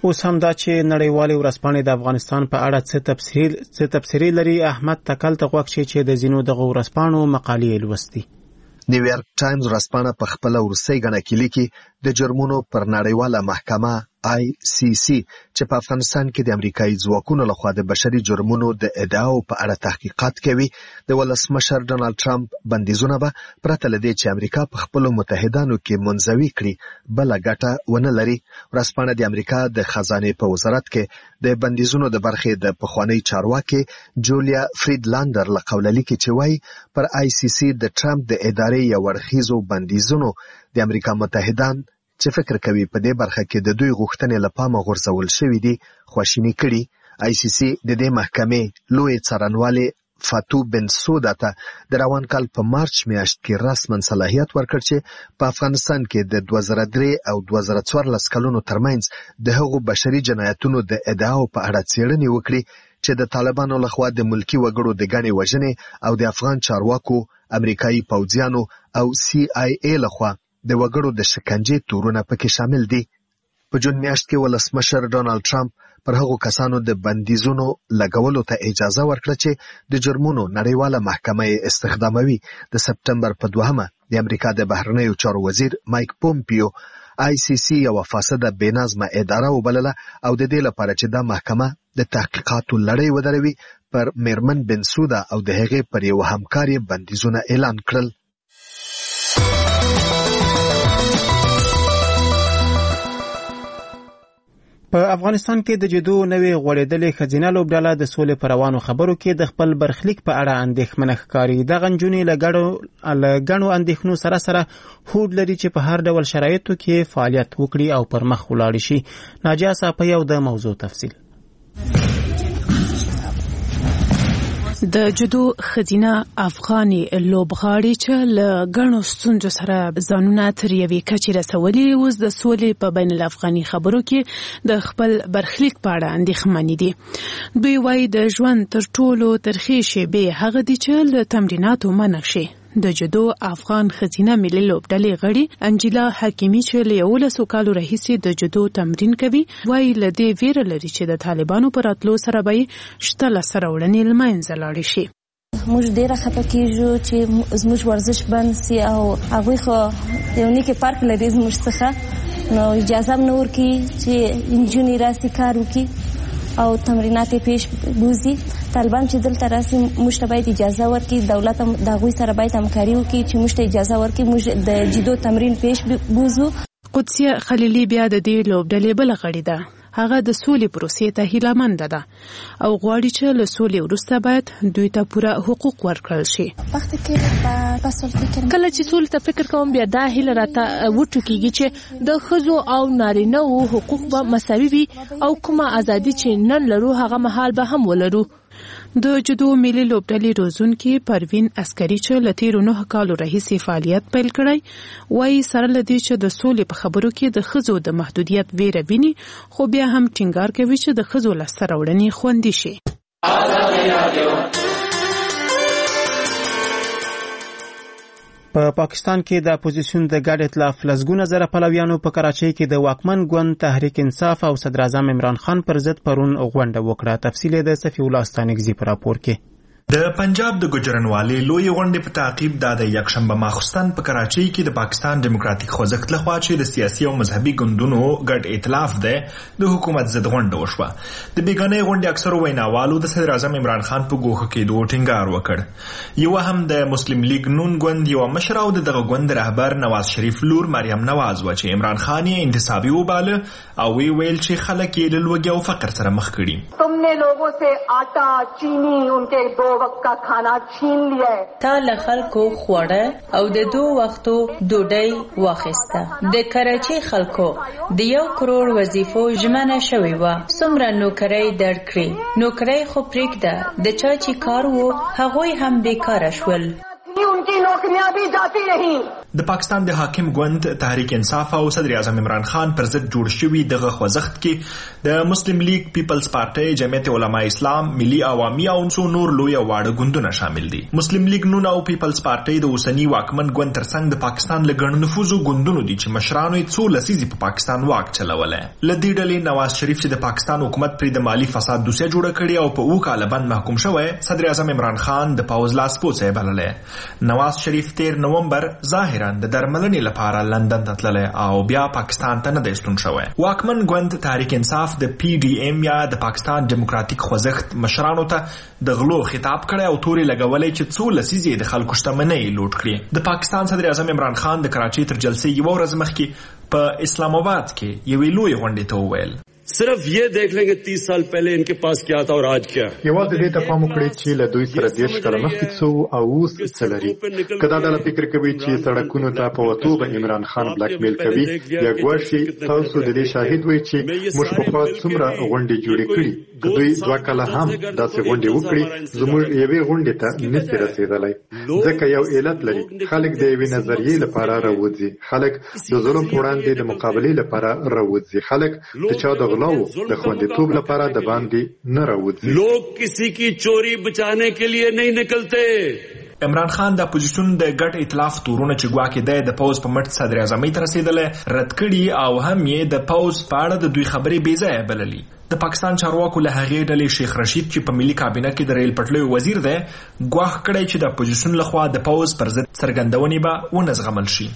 اوس هم دا چې نړیوالې ورځپاڼې د افغانستان په اړه څه تبصرې لري. احمد تکل ته غوږ شي چې د ځینو دغه ورځپاڼو مقالې لوستي.
نیویارک ټایمز ورځپاڼه په خپل وروستۍ غڼه کې لیکي د جرمونو پر نړیواله محکمه ICC چې په افغانستان کې د امریکایي ځواکونو لخوا د بشري جرمونو د ادعاو په اړه تحقیقات کوي. د ولسمشر ډونالد ټرمپ بندیزونه به پرته له دې چې امریکا په خپل متحدانو کې منزوي کړي بل ګټه ونه لري. ورځپاڼه د امریکا د خزانه په وزارت کې د بندیزونو د برخې د پخوانی چارواکي جولیا فریډلاندر له قوله لیکي چې وايي پر ICC د ټرمپ د ادارې یو ورخیزو بندیزونو د امریکا متحدان چې فکر کوي په دې برخه کې د دوی غوښتنې له پامه غورځول شوې دي خواشینی کړي. ICC د دې محکمې لوی څارنوالي فاتو بنسودا ته د روان کال په مارچ میاشت کې رسمن صلاحیت ورکړ چې په افغانستان کې د 2003 او 2014 کلونو ترمنځ د هغو بشري جنایتونو د ادعاو په اړه څېړنې وکړي چې د طالبانو لخوا د ملکی وګړو د ګڼې وژنې او د افغان چارواکو امریکایي پوځیانو او CIA لخوا د وګړو د شکنجې تورونه پکې شامل دي. په جون میاشت کې ولسمشر ډونالد ټرمپ پر هغو کسانو د بندیزونو لګولو ته اجازه ورکړه چې د جرمونو نړیواله محکمه یې استخداموي. د سپټمبر په 2 د امریکا د بهرنیو چارو وزیر مایک پومپیو ICC یو فاسده بېنظمه اداره وبلله او د دې لپاره چې دا محکمه د تحقیقاتو لړۍ ودروي پر میرمن بنسودا او د هغې پر یو همکار بندیزونه اعلان کړل.
په افغانستان کې د جدو نوې غوړېدلې ښځینه لوبډله د سولې په روانو خبرو کې د خپل برخلیک په اړه اندېښمنه ښکاري. دغه نجونې له ګڼو اندېښنو سره هوډ لري چې په هر ډول شرایطو کې فعالیت وکړي او پر مخ ولاړ شي. ناجیه صافی او د موضوع تفصیل.
د جدو ښځینه افغاني لوبغاړي چې له ګڼو ستونزو سره ځانونه تر یوې کچې رسولي اوس د سولې په بین الافغاني خبرو کې د خپل برخلیک په اړه اندېښمنې دي. دوی وایي د ژوند تر ټولو ترخې شېبې هغه دي چې له تمریناتو منع شي. د جدو افغان ښځینه ملي لوبډلې غړي انجیلا حکیمي چې له 11 کالو راهیسې د جدو تمرین کوي وایي له دې ویره لري چې د طالبانو پر راتلو سره به شته لاسته راوړنې له منځه لاړې شي.
موږ ډېره خفه کېږو چې زموږ ورزش بند سي او هغوی خو یو نیکه پارک لري زموږ څخه نو اجازه هم نه ورکوي چې نجونې راسي کار وکړي او تمرینات پیش بوزي. طالبان چې دلته راسي موږ ته باید اجازه ورکړي، دولت هم د هغوی سره باید همکاري وکړي چې موږ ته اجازه ورکړي موږ د جدو تمرین پیش بوزو.
قدسیه خلیلي بیا د دې لوبډلې بله غړې ده. هغه د سولې پروسې ته هیلهمنده ده او غواړي چې له سولې وروسته باید دوی ته پوره حقوق ورکړل شي.
کله چې سولې ته فکر کوم بیا دا هیله راته وټوکېږي چې د ښځو او نارینه‌و حقوق به مساوي وي او کومه ازادي چې نن لرو هغه مهال به هم ولرو.
د جدو ملي لوبډلې روزونکي پروین عسکري چې له تیرو 9 کالو راهیسې فعالیت پیل کړی وایي سره له دې چې د سولې په خبرو کې د ښځو د محدودیت ویره ویني خو بیا هم ټینګار کوي چې د ښځو لاسته راوړنې خوندي شي.
په پاکستان کې د اپوزیسیون د ګډ ائتلاف لسګونه زره پلویانو په کراچۍ کې د واکمن ګوند تحریک انصاف او صدر اعظم عمران خان پر ضد پرون غونډه وکړه. تفصیل د صفی الله ستانکزی په راپور کې.
د پنجاب د ګجرنوالي لوی غونډې په تعقیب د یکشنبه ماخوستن په کراچۍ کې د پاکستان ډیموکراتیک خوځښت لخوا چې د سیاسي او مذهبي ګوندونو ګډ ائتلاف دی د حکومت ضد غونډه وشوه. د بیګانې غونډې اکثرو ویناوالو د صدر اعظم عمران خان په ګوښه کېدو ټینګار وکړ. یو هم د مسلم لیگ نون ګوند یو مشر او دغه ګوند رهبر نواز شریف لور مریم نواز و چې عمران خان یې انتصابي وباله او ویل چې خلک یې له لوږې او فقر سره مخ کړي.
تمنے لوگوں سے آٹا چینی ان کے 2 وقت کا کھانا چھین لیا ہے.
تا له خلکو خوړه او د 2 وختو ډوډۍ واخیسته. د کراچۍ خلکو د 1 کروڑ وظیفو ژمنه شوې وه. څومره نوکرۍ درکړي نوکرۍ خو پرېږده د چا چې کار و هغوی هم بیکاره شول.
ان کی نوکریاں بھی جاتی رہی.
د پاکستان د حاکم ګوند تحریک انصاف او صدر اعظم عمران خان پر ضد جوړ شوي دغه خوځښت کې د مسلم لیگ پیپلز پارټي، جمعیت علماء اسلام، ملي عوامي او نور لوی او واړه ګوندونه شامل دي. مسلم لیگ نون او پیپلز پارټي د اوسنی واکمن ګوند ترڅنګ د پاکستان له ګڼ نفوذو ګوندونو دي چې مشرانو یې څو لسیزې په پاکستان واک چلولی. له دې ډلې نواز شریف چې د پاکستان حکومت پرې د مالي فساد دوسیه جوړه کړې او په 2 کاله بند محکوم شوی، صدر اعظم عمران خان د پوځ لاسپوڅی بللی. نواز شریف 13 نومبر ظاهراً د درملنې لپاره لندن ته تللی او بیا پاکستان ته نه دی ستون شوی. واکمن ګوند تحریک انصاف د PDM یا د پاکستان ډیموکراتیک خوځښت مشرانو ته د غلو خطاب کړی او تورې لګولی چې څو لسیزې د خلکو شتمنۍ لوټ کړي. د پاکستان صدر اعظم عمران خان د کراچۍ تر جلسې یوه ورځ مخکې په اسلام آباد کې یوې لویې غونډې ته وویل
صرف یہ دیکھ لیں کہ 30 سال پہلے ان کے پاس کیا تھا اور آج کیا.
یوازې دې ته پام وکړئ چې له دوی سره 10 کاله مخکې څه او اوس څه لري. که دا ډله فکر کوي چې سړکونو ته په وتو به عمران خان بلاک میل کوي یا ګواښي، تاسو د دې شاهد وئ چې موږ پخوا څومره غونډې جوړې کړي. که دوی 2 کاله هم داسې غونډې وکړي، زموږ یوې غونډې ته نشي رسېدلی. ځکه یو علت لري، خلک د یوې نظریې لپاره راوځي، خلک د ظلم په وړاندې د مقابلې لپاره راوځي، خلک د چا د غلاو د خوندیتوب لپاره د باندې نه راوځي.
لوگ کسی کی چوری بچانے کے لیے نہیں نکلتے.
عمران خان د اپوزیشن د ګډ ائتلاف تورونه چې ګواکې د پوز په مټ صدر اعظمۍ ته رسېدلی رد کړي او هم یې د پوز په اړه د دوی خبرې بې ځایه بللي. د پاکستان چارواکو له هغې ډلې شیخ رشید چې په ملي کابینه کې د ریل پټلیو وزیر دی ګواښ کړی چې د اپوزیشن لخوا د پوز پر ضد څرګندونې به ونه زغمل شي.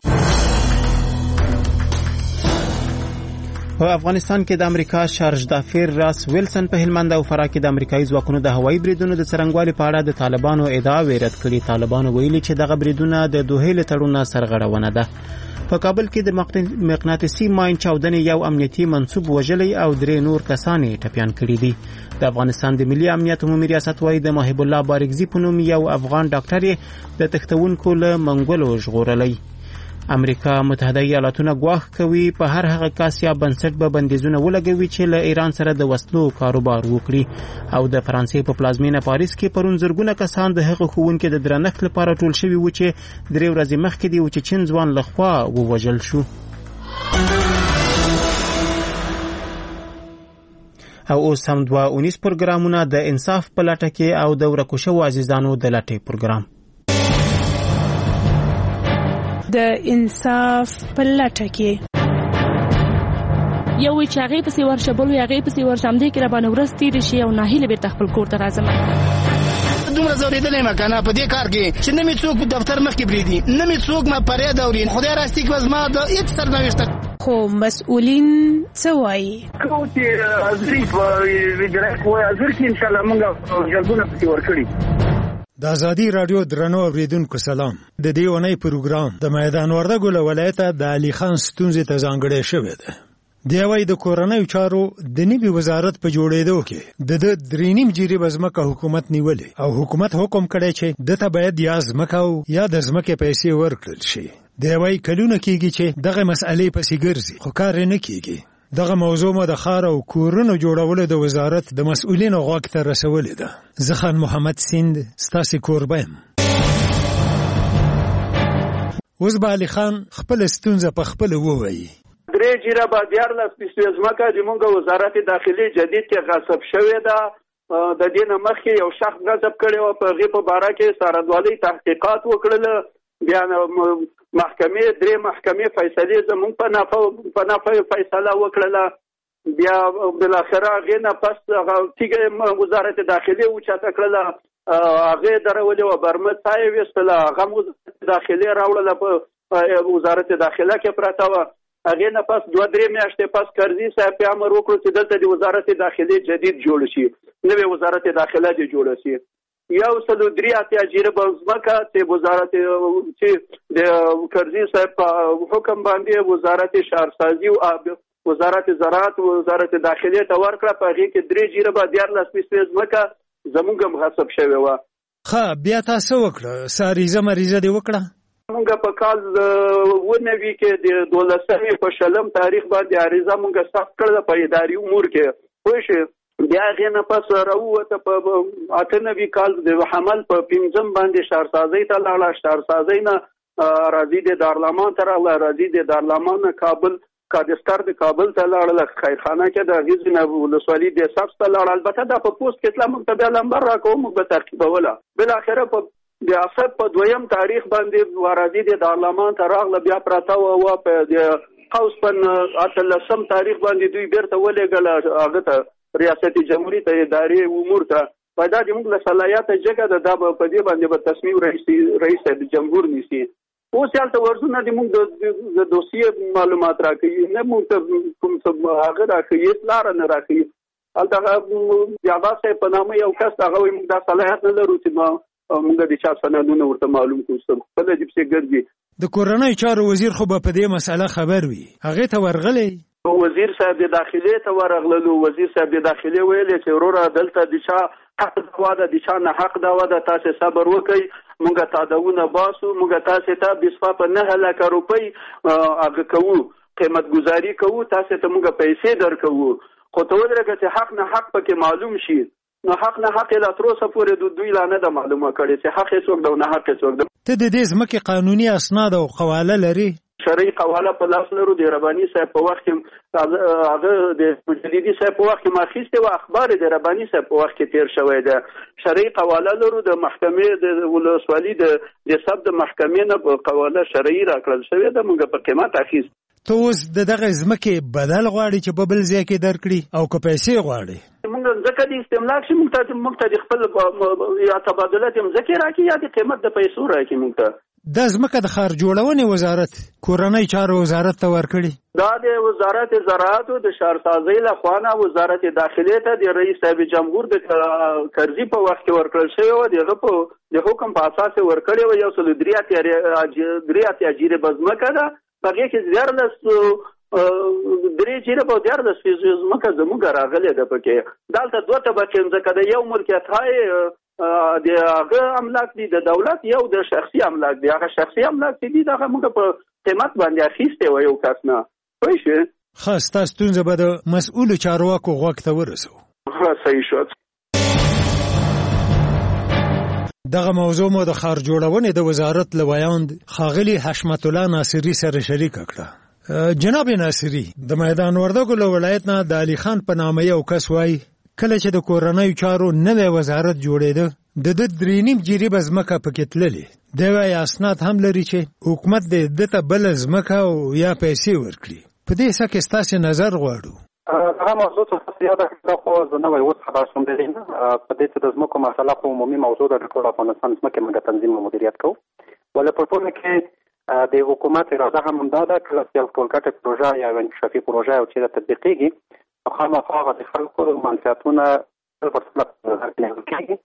په افغانستان کې د امریکا شارژدافیر راس ویلسن په هلمند او فراه کې د امریکایي ځواکونو د هوایي بریدونو د څرنګوالي په اړه د طالبانو ادعاوې رد کړي. طالبانو ویلي چې دغه بریدونه د دوحې له تړون سرغړونه ده. په کابل کې د مقناطیسي ماین چاودنې یو امنیتي منصوب وژلی او 3 نور کسان یې ټپیان کړي دي. د افغانستان د ملي امنیت عمومي ریاست وايي د محب الله بارکزي په نوم یو افغان ډاکټر یې د تښتونکو له منګولو ژغورلی. امریکا متحده ایالاتونه ګواښ کوي په هر هغه کس یا بنسټ به بندیزونه ولګوي چې له ایران سره د وسلو کاروبار وکړي. او د فرانسې په پلازمینه پاریس کې پرون زرګونه کسان د هغه ښوونکي د درنښت لپاره ټول شوي وو چې 3 ورځې مخکې د یو چچن ځوان لخوا ووژل شو. او اوس هم 2 اونیز پروګرامونه د انصاف په لټه کې او د ورکو شوو عزیزانو د لټې پروګرام
د انصاف په لټه کې
یو چې هغه پسې ورشه بل هغه پسې ورشم دې کې را باندې ورس تیر شي او ناهیله به تخپل کور ته راځم.
دومره زوریدلې مکنه په دې کار کې چې نه می څوک په دفتر مخ کې بریدي، نه می څوک ما پرې دورین خدای راستي کې ما د هیڅ سرنوشت.
خو مسؤلین څه وایي؟
کوتي ظریف ویډرک وای ازر کې ان شاء الله موږ جلبونه پکې ورکړي.
د ازادي رادیو درنو اوریدونکو سلام. د دې ونې پروګرام د میدان وردګو له ولایت د علي خان ستونزې ته ځانګړی شوی دی. دی وايي د کورنیو چارو د نوي وزارت په جوړېدو کې د 3.5 جریب ځمکه حکومت نیولې او حکومت حکم کړی چې دته باید یا ځمکه او یا د ځمکې پیسې ورکړل شي. دی وايي کلونه کېږي چې دغه مسئلې پسې ګرځي خو کار نه کېږي. دغه موضوع مو د ښار او کورونو جوړولو د وزارت د مسؤلینو غوږ ته رسولې ده. زه خان محمد سیند ستاسې کوربه یم. اوس به علي خان خپله ستونزه په خپله ووایي.
3 جریبه 14 پیسې ځمکه زموږ وزارت داخلي جدید کې غصب شوې ده. د دې نه مخکې یو شخص غصب کړی و، په هغې په باره کې څارندوالۍ تحقیقات وکړل، بیا محکمې 3 محکمې فیصلې زموږ په نفع فیصله وکړله. بیا بالاخره هغې نه پس تیږه وزارت داخلي اوچته کړله، هغې درولې وه، برمه ساه یې ویستله، هغه وزارت داخلي راوړله په وزارت داخله کې پرته وه. هغې نه پس 2-3 میاشتې پس کرزي صاحب په امر وکړو چې دلته د وزارت داخلي جدید جوړ شي، نوې وزارت داخله دې جوړه شي. 183 جریبه ځمکه چې وزارت چې د کرزي صاحب په حکم باندې وزارت شهرسازي او وزارت زراعت وزارت داخلي ته ورکړه، په هغې کې 3 جریبه 14 پیسې ځمکه زموږ هم غصب شوې وه.
ښه بیا تاسو وکړه ساریزه مریضه دې وکړه.
موږ په کال 19 کې د 12 په شلم تاریخ باندې عریضه موږ ثبت کړله په اداري امور کې. پوه شئ بیا هغې نه پس راووته په 98 کال د حمل په 5 باندې شهرسازۍ ته لاړه. شهرسازۍ نه راځي د دارالمان ته راغله، راځي د دارالمان کابل کادستر د کابل ته لاړل، خیرخانه کې د غزنی ولسوالي د سبز ته لاړل. البته دا په پوسټ کې تل موږ ته بیا لمبر راکوم، موږ به تعقیبوله. بالاخره په د اسد په 2م تاریخ باندې ورادي د دارالمان ته راغله، بیا پراته و په د قوس په 18 تاریخ باندې دوی بیرته ولېږل هغه ته ریاست جمهوریت ادارې امور ته. پیدا د موږ له صلاحیت جګه ده، دا په دې باندې به تصمیم رئیس جمهور نیسي. اوس هلته ورځونه د موږ د دوسیې معلومات راکوي، نه موږ ته کوم څه هغه راکوي، اطلاع نه راکوي. هلته د عباس صاحب په نامه یو کس هغه وایي موږ دا صلاحیت نه لرو چې موږ د چا سندونه ورته معلوم کړو، خپله دې پسې ګرځي.
د کورنیو چارو وزیر خو به په دې مسله خبر وي، هغې ته ورغلی؟
وزیر صاحب د داخلي ته ورغللو. وزیر صاحب د داخلي ویلې چې وروره دلته د چا حق دعوا ده، د چا نه حق دعوا ده، تاسو صبر وکئ، موږ تاداونه باسو، موږ تاسو ته بسپا په 9 لک روپۍ هغه کوو، قیمت گزاري کوو، تاسو ته موږ پیسې درکوو. خو ته ودرېږه چې حق نه حق پکې معلوم شي. نو حق نه حق لا تر اوسه پورې دوی لا نه ده معلومه کړې چې حق یې څوک ده او نه حق یې څوک ده.
ته د دې ځمکې قانوني اسناد او قواله لري؟
شرعي قواله په لاس لرو. د رباني صاحب په وخت کې هغه د مجددي صاحب په وخت کې ماخیسته و اخبار د رباني صاحب په وخت کې تیر شوی ده. شرعي قواله لرو. د محکمې د ولسوالي د سب د محکمې نه قواله شرعي راکړل شوی ده، موږ په قیمت اخیست.
ته اوس دغه ځمکې بدل غواړي چې په بل ځای کې درکړي او که پیسې غواړي؟
موږ ځکه د استملاک شي موږ ته د خپل یا تبادله د ځمکې راکړي یا د قیمت د پیسو راکړي. موږ ته
دا ځمکه د ښار جوړونې وزارت کورنۍ چارو وزارت ته ورکړي؟
دا د وزارت زراعت او د شهرسازۍ لخوا نه وزارت داخلي ته د رئیس صاحب جمهور د کرزي په وخت کې ورکړل شوی و. دغه په د حکم په اساس ورکړی و. 103 اجیره بزمکه ده، هغې کې 3 جیره په 14 فیصد ځمکه زموږ راغلې ده. پکې دلته 2 طبقې ځمکه ده، یو ملکیت های د هغه املاک دي د دولت، یو د شخصي املاک دي. هغه شخصي املاک دي دغه موږ په قیمت باندې اخیسته و یو کس نه. پوه شئ؟
ښه، ستا ستونزه به د مسؤلو چارواکو غوږ ته ورسوو.
ښه، صحیح شو.
دغه موضوع مو د ښار جوړونې د وزارت له ویاند ښاغلي حشمت الله ناصري سره شریکه کړه. جناب ناصري، د میدان وردګو له ولایت نه د علي خان په نامه یو کس وایي کله چې د کورنیو چارو نوی وزارت جوړېده د 3.5 جریبه ځمکه پکې تللې. دی وایي اسناد هم لري چې حکومت د ته بله ځمکه او یا پیسې ورکړي. په دې څه کې ستاسې نظر غواړو.
هغه موضوع څه یاده کړه، خو زه نه وایي اوس خبر شوم د دې نه. په دې چې د ځمکو مسله خو عمومي موضوع ده، د ټول افغانستان ځمکې موږ تنظیم او مدیریت کوو. ولې په ټولنه کې د حکومت اراده هم همدا ده، کله چې یو ټولګټه پروژه یا انکشافي پروژه او چې تطبیقېږي خامخا هغه د خلکو منفعتونه په صورت نظر کې نیول کېږي.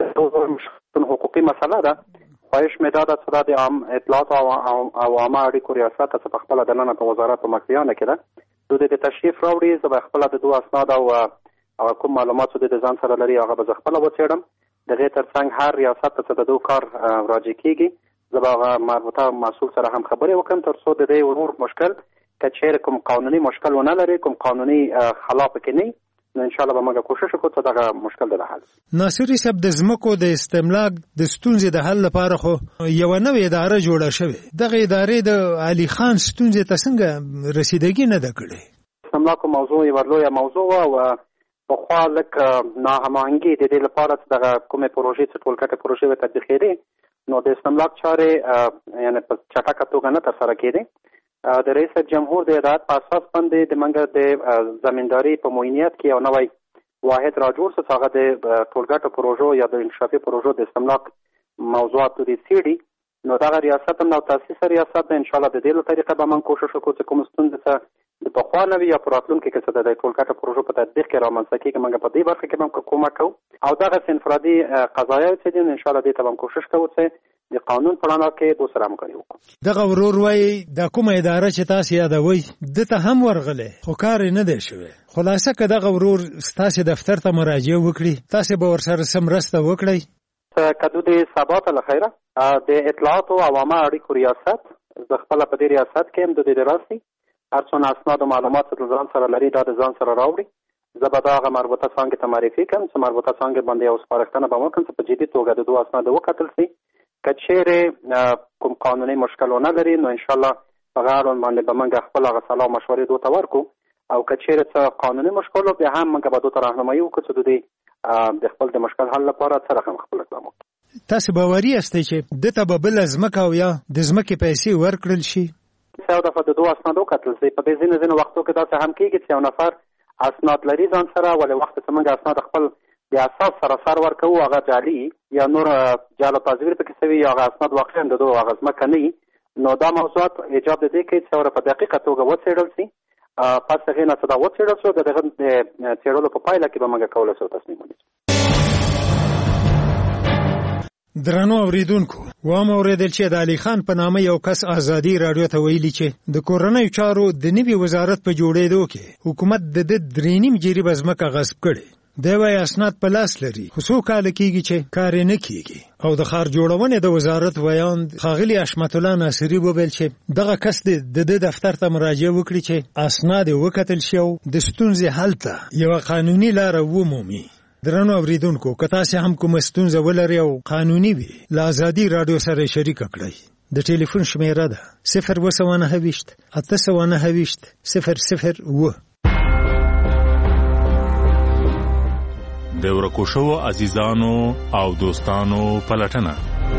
د حقوقي مسله ده. خواهش مې دا ده چې د عام اطلاعات او عامه اړیکو ریاست څخه په خپله دننه په وزارت په مخفیانه کې ده، دوی د تشریف راوړي. زه به خپله د دوه اسناد او کوم معلومات چې د ځان سره لري هغه به زه خپله وڅېړم. د هغې تر څنګ هر ریاست ته چې د دوی کار راجع کېږي زه به هغه مربوطه مسؤل سره هم خبرې وکړم تر څو د دې ورور مشکل که چېرې کوم قانوني مشکل ونه لري، کوم قانوني خلا پکې نه، نو انشاءالله به موږ کوشش وکړو چې دغه مشکل د حل.
ناصري صاحب، د ځمکو د استملاک د ستونزې د حل لپاره خو یوه نوې اداره جوړه شوې. دغه ادارې د علي خان ستونزې ته څنګه رسیدګي نه ده کړې؟
استملاکو موضوع یوه لویه موضوع وه او پخوا لږ ناهماهنګي د دې لپاره چې دغه کومې پروژې چې ټولګټې پروژې به تطبیقېدې، نو د استملاک چارې یعنې په چټکه توګه نه ترسره کېدې. د رئیس جمهور د هدایت په اساس باندې د منګه د زمینداری په موینیت کې یو نوی واحد را جوړ شو چې هغه د ټولګټو پروژو یا د انکشافي پروژو د استملاک موضوعاتو د څېړي. نو دغه ریاست هم نو تاسیسه ریاست ده. انشاءالله د دې له طریقه به موږ کوشش وکړو چې کوم ستونزې څه د پخوا نه وي یا په راتلونکي کې څه د ټولګټو پروژو په تطبیق کې رامنځته کېږي، موږ په دې برخه کې به هم کومک کوو. او دغسې انفرادي قضایا چې دي انشاءالله دې ته به هم کوشش کوو چې د قانون په رڼا کې دوی سره همکاري وکړو.
دغه ورور وایي دا کومه اداره چې تاسو یادوئ ده ته هم ورغلی خو کار یې نه دی شوی. خلاصه که دغه ورور ستاسې دفتر ته مراجعه وکړي تاسې به ورسره څه مرسته وکړئ؟
که د سبا ته له خیره د اطلاعاتو او عامه اړیکو ریاست زه خپله په دې ریاست کې هم د دې راسي هر څونه اسناد او معلومات چې ځان سره لري دا د ځان سره راوړي. زه به دا هغه مربوطه څانګې ته معرفي کړم چې مربوطه څانګې باندې یو سپارښتنه به وکړم چې په جدي توګه د دوه اسناد وکتل شي که چیرې کوم قانوني مشکل ونه لري نو انشاءالله په هغه اړوند باندې به موږ خپل هغه سلا او مشورې دوی ته ورکړو او که چیرې څه قانوني مشکل و بیا هم موږ به دوی ته راهنمایي وکړو چې دوی د خپل د مشکل حل لپاره څه رقم خپل اقدام وکړي.
تاسو باوري یاستئ چې دته به بله ځمکه او یا د ځمکې پیسې ورکړل شي؟
یو دفعه د دوه اسناد وکتل شي. په دې ځینو وختو کې داسې هم کېږي چې یو نفر اسناد لري ځان سره ولې وخت چې موږ اسناد خپل د اساس سره سر ورکوو هغه جعلي یا نور جعل تزویر پکې شوي یا هغه اسناد واقعا د دوه هغه ځمکه نه وي نو دا موضوعات ایجاب د دې کوي چې ور په دقیقه توګه وڅېړل شي. پس هغې نه چې دا وڅېړل شو د دغه د څېړلو په پایله کې به موږ کولی شو تصمیم ونیسو.
درنو اوریدونکو وام اوریدل چې د علي خان په نامه یو کس ازادي رادیو ته ویلي چې د کورنیو چارو د نوي وزارت په جوړېدو کې حکومت د 3.5 جریبه ځمکه غصب کړي. دی وایي اسناد په لاس لري خو څو کاله کېږي چې کار یې نه کېږي. او د ښار جوړونې د وزارت ویاند ښاغلي حشمت الله ناصري وویل چې دغه کس د دفتر ته مراجعه وکړي چې اسناد یې وکتل شي او د ستونزې حل ته یوه قانوني لاره ومومي. درنو اوریدونکو که تاسو هم کوم ستونزه ولرئ او قانوني وي له ازادي رادیو سره شریک کړئ. د ټلیفون شمیره ده 029 829 001.
د ورکو شوو عزیزانو او دوستانو پلټنه.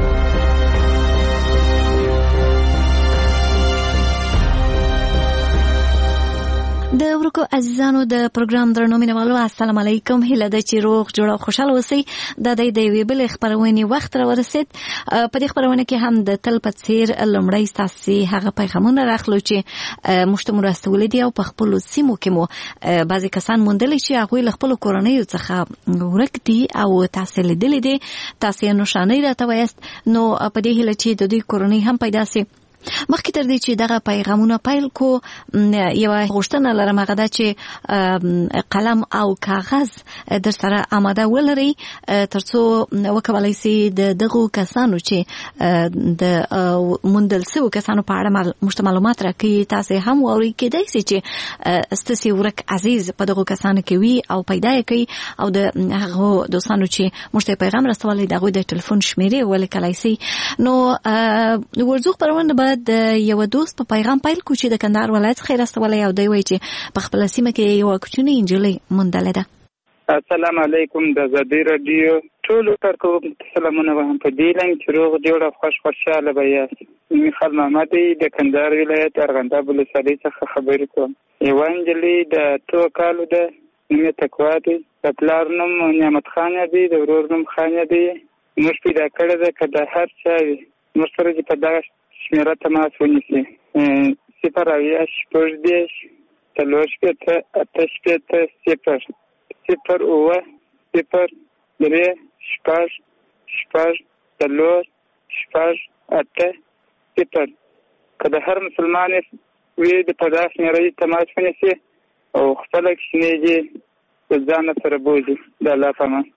د ورکو عزیزانو د پروګرام درنو مینوالو السلام علیکم. هیله ده چې روغ جوړ او خوشاله اوسئ. د یوې بلې خپرونې وخت راورسید. په دې خپرونه کې هم د تل په څیر لومړی ستاسې هغه پیغامونه راخلو چې موږ ته مو راستولی دي او په خپلو سیمو کې مو بعضې کسان موندلی چې هغوی له خپلو کورنیو څخه ورک دي او تاسې لیدلی دي. تاسې یې نښانۍ راته وایاست نو په دې هیله چې د دوی کورنۍ هم پیدا سي. مخکې تر دې چې دغه پیغامونه پیل کو یوه غوښتنه لرم هغه ده چې قلم او کاغذ در سره آماده ولرئ ترڅو وکولای سي د دغو کسانو چې د موندل سوو کسانو په اړه موږ ته معلومات راکړي. تاسې هم واورئ کیدای سي چې ستاسې ورک عزیز په دغو کسانو کې وي او پیدا یې کوي او د هغو دوستانو چې موږ ته پیغام رسولی د هغوی د ټلیفون شمیرې ولیکلی سي. نو ورځو خپرونه به د یو دوست په پیغام پیل کو چې د کندهار ولایت څخه راستولی او دی وایي چې په خپله سیمه کې یوه کوچنۍ نجلۍ موندلې ده.
السلام علیکم د ازادي راډیو ټولو کارکوونکو سلامونه وایم. په دې لاین چې روغ جوړ او خوشحاله به یاست. میخال محمد د کندهار ولایت ارغنداب ولسوالۍ څخه خبرې کوم. یوه نجلۍ د 2 کالو ده، نوم یې تقوا دی، د پلار نوم نعمت خان دی، د ورور نوم خان دی. موږ پیدا کړې ده که د هر چا وي موږ سره چې په دغه شمیره تماس ونیسي 0 شپږ دېرش 4 شپېته 8 شپېته 0 0 اووه 0 3 شپږ شپږ 4 شپږ 8 0. که د هر مسلمان وي د په دغه شمیره تماس ونیسي او خپله کوچنۍ د ځان سره بوځي. د الله په امان.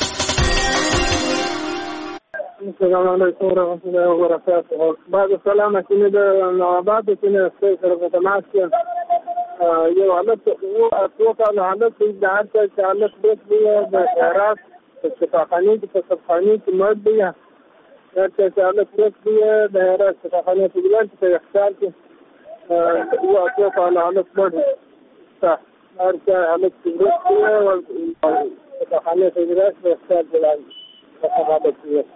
السلام علیکم ورحمۃ اللہ وبرکاتہ. بعد السلام چې د نواباد چې سره په تماس کې یو حالت او کال حالت د هر څه حالت د خیرات شفاخانه د شفاخانه کې مرد دی هر څه حالت دی د خیرات شفاخانه په ګلان کې اختیار کې او کال حالت مرد هر څه حالت دی او شفاخانه په ګلان کې اختیار دی.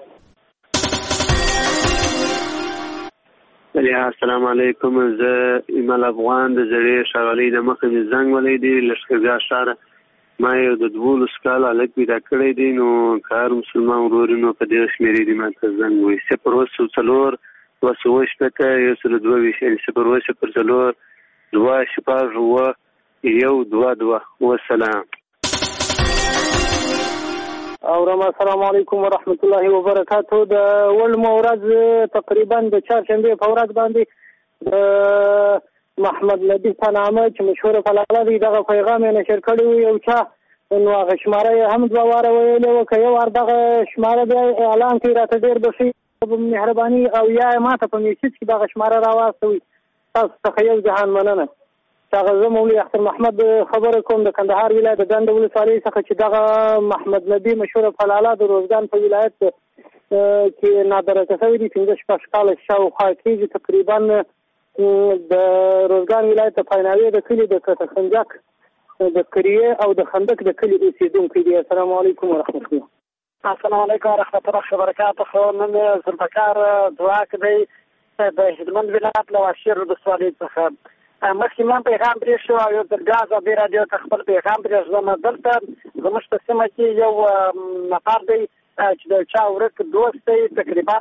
السلام علیکم. زه ایمل افغان د زړې ښاروالۍ د مخې مې زنګ ولی دی لښکرګاه ښاره. ما یو د 12 کالو هلک پیدا کړی دی نو که هر مسلمان ورور نو په دغه شمېرې دې ما ته زنګ ووایي 0 4 2 شپېته 122 0 0 2 شپږ 1 2 2. والسلام.
السلام علیکم ورحمۃ اللہ وبرکاتہ. د ولمو ورځ تقریبا د چهارشنبې په ورځ باندې د محمد نبی په نامه چې مشهور فلاله دی دغه پیغام یې نشر کړی و. یو چا نو هغه شماره یې هم 2 واره ویلې وه. که یو وار دغه شماره بیا اعلان کړي راته ډېر بخي مهرباني او یا ما ته په میسج کې دغه شماره راواستوي. تاسو څخه یو جهان مننه. هغه زه مولوي اختر محمد خبره کوم د کندهار ولایت د ډنډ ولسوالۍ څخه چې دغه محمد نبی مشهور فلاله د روزګان په ولایت چې نادرکه شوي دي 15 کاله شاوخوا کېږي. تقریبا د روزګان ولایت د پایناوي د کلي د کټخنجک د کریه او د خندق د کلي اوسېدونکي دي. السلام علیکم ورحمت الله.
السلام علیکم ورحمت الله وبرکاته. نن زلفکار دعاک دی د هلمند ولایت له واشیر ولسوالۍ څخه. مخکې ما پیغام پرې شو او یو ځل بیا زه دې راډیو ته خپل پیغام پرېږدم. دلته زموږ په سیمه کې یو نفر دی چې د چا ورک دوست دی، تقریبا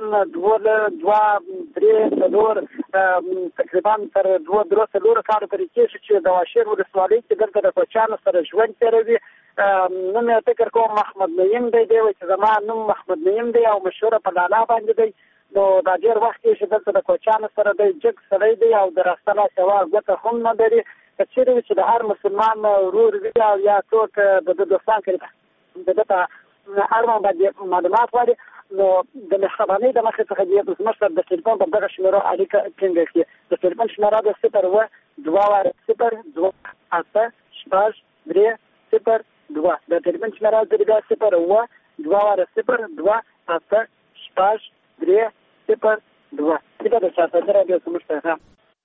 2-3 تقریبا تر 2-3 کاله پرې کېږي چې د واشیر ولسوالۍ کې دلته د کوچیانو سره ژوند تېروي. نن یې فکر کوم محمد نعیم دی چې زما نوم محمد نعیم دی او مشهوره په لالا باندې دی. نو دا ډېر وخت کې چې دلته د کوچیانو سره دی، جګ سړی دی او د راسته لاس یوه ګوته هم نه لري. که چېرې وي چې د هر مسلمان ورور وي او یا څوک د ده دوستان کوي د ده په اړوند باندې معلومات غواړي، نو د مهربانۍ د مخې څخه دې زموږ سره د ټلیفون په دغه شمېرو اړیکه ټینګه کړي. د ټلیفون شمېره ده 0-2-0-0-3-0-2. د ټلیفون شمېره ده 0-2-0-0-3-0-2. کله د چاپېریال راډیو زموږ پیغام.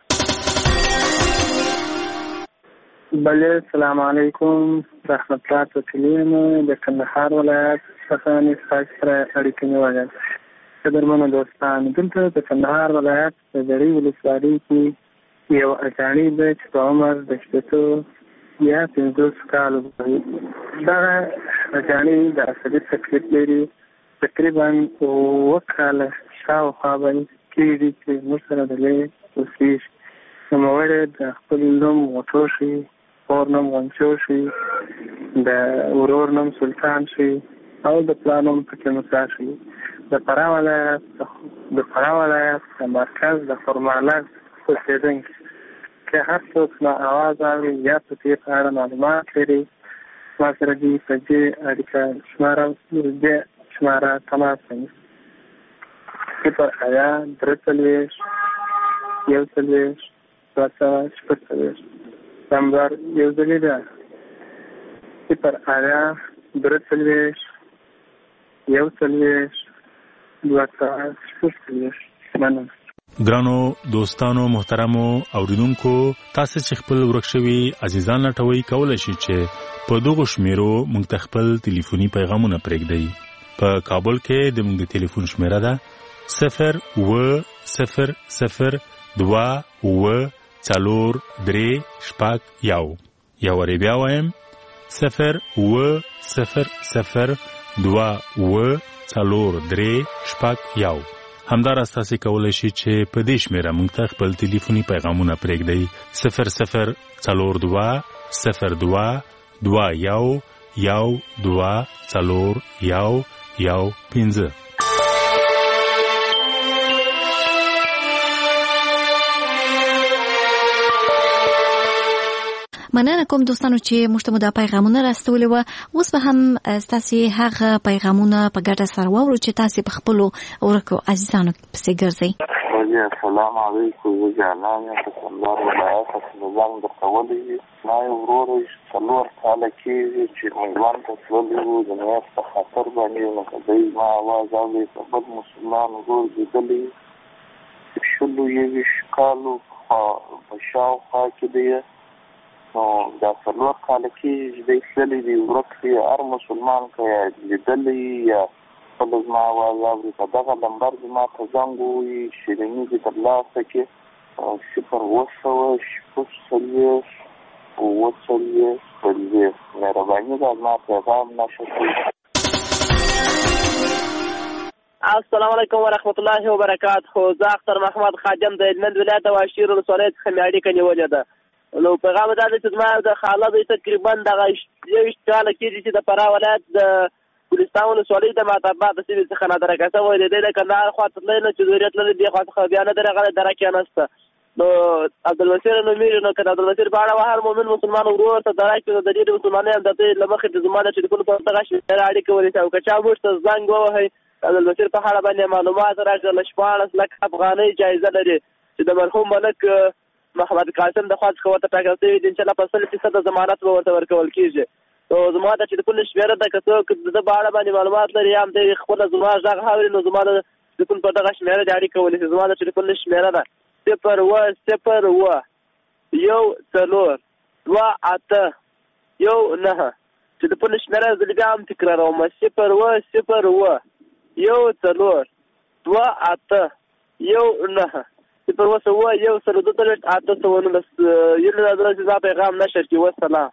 بله السلام علیکم رحمت الله توکلیم د کندهار ولایت څخه ستاسو سره اړیکه نیولې. قدرمنو دوستان، دلته د کندهار ولایت د زړې ولسوالۍ کې یو اجاني دی چې په عمر د 15 یا 50 کالو دی. دغه اجاني د عصبي تکلیف لري. تقریبا 7 کاله شاوخوا باندې کېږي چې موږ سره د لې اوسېږي. نوموړی د خپل نوم غوټو شي، خور نوم غنچو شي، د ورور نوم سلطان شي او د پلار نوم پکې موسی شي. د فراه ولایت د مرکز د خرمالک اوسېدونکي که هر څوک ما اواز اوري یا په دې په اړه معلومات لري، ما سره دې په دې اړیکه شماره تماس کوي. 0-1-3-1-2-4 نمبر یو ځلې ده 0-1-3-1-2-4.
ګرانو دوستانو محترمو اوریدونکو، تاسو چې خپل ورک شوي عزیزان لټوي کولای شئ چې په دغه شمیرو موږ ته خپل ټلیفوني پیغامونه پرېږدئ. په کابل کې د موږ د ټلیفون شمیره ده 0-0-0-2-4-3-1. یا وری بیا وایم 0-0-0-2-4-3-1. همداراز تاسو کولای شئ چې په دې شمیره موږ ته خپل ټلیفوني پیغامونه پرېږدئ 0-0-4-2-1-2-4-1-15.
مننه کوم دوستانو چې موږ ته مو دا پیغامونه راستولي وو. اوس به هم تاسو هغه پیغامونه په ګډه سره واورو چې تاسو په خپل ورکو عزیزانو پسې ګرځئ.
السلام علیکم وجعلنا تسلم ولایت سلام درکولې ما ورور څلور کاله کې چې موږ ته تللو د ناس په خاطر باندې نو کدی ما आवाज اوري په بل مسلمان ورور دې شلو یې شکالو په شاوخوا کې دی. نو دا څلور کاله کې دې سلی دی ورته هر مسلمان کې لیدلې یا په ما आवाज اوري په دغه نمبر ما ته زنګ وي شیرینی دې تر لاسه کې 0-8-7-8 مهرباني ده ما پیغام نشته.
السلام علیکم ورحمت الله وبرکاته. زه اختر محمد خادم د هلمند ولایت واشیر ولسوالۍ څخه مې اړیکه نیولې ده. نو پیغام دا دی چې زما د خاله دوی تقریبا دغه 21 کاله کېږي چې د فراه ولایت د ګلستان ولسوالۍ د ماتاباد د سیمې څخه نادرکه شوی دی. د کندهار خوا ته تللی نو چې ضرورت لري دې خوا څخه بیا نه دی راغلی درکې نشته. نو عبدالبصیر نومیږي. نو که د عبدالبصیر په اړه هر مؤمن مسلمان ورور ته درک د ډېرې مسلمانۍ د دې له مخې د زما د ټلیفون په دغه شمېره اړیکه ونیسي او که چا موږ ته زنګ ووهئ عبدالبصیر په اړه باندې معلومات راکړه. 14 لک افغانۍ جایزه لري چې د مرحوم ملک محمد قاسم د خوا څخه ورته ټاکل شوي دي. انشاءالله په 100% ضمانت به ورته ورکول کېږي. نو زما ته چې د کل شمیره ده که څوک د ده په اړه باندې معلومات لري یا هم دی خپله زما غږ اوري نو زما د کل په دغه شمیره د اړیکه کولی شي. زما چې د کل شمیره ده 0101282 چې د کل شمیره زه بیا هم تکراروم 0101282 پیغام نشر کی. والسلام.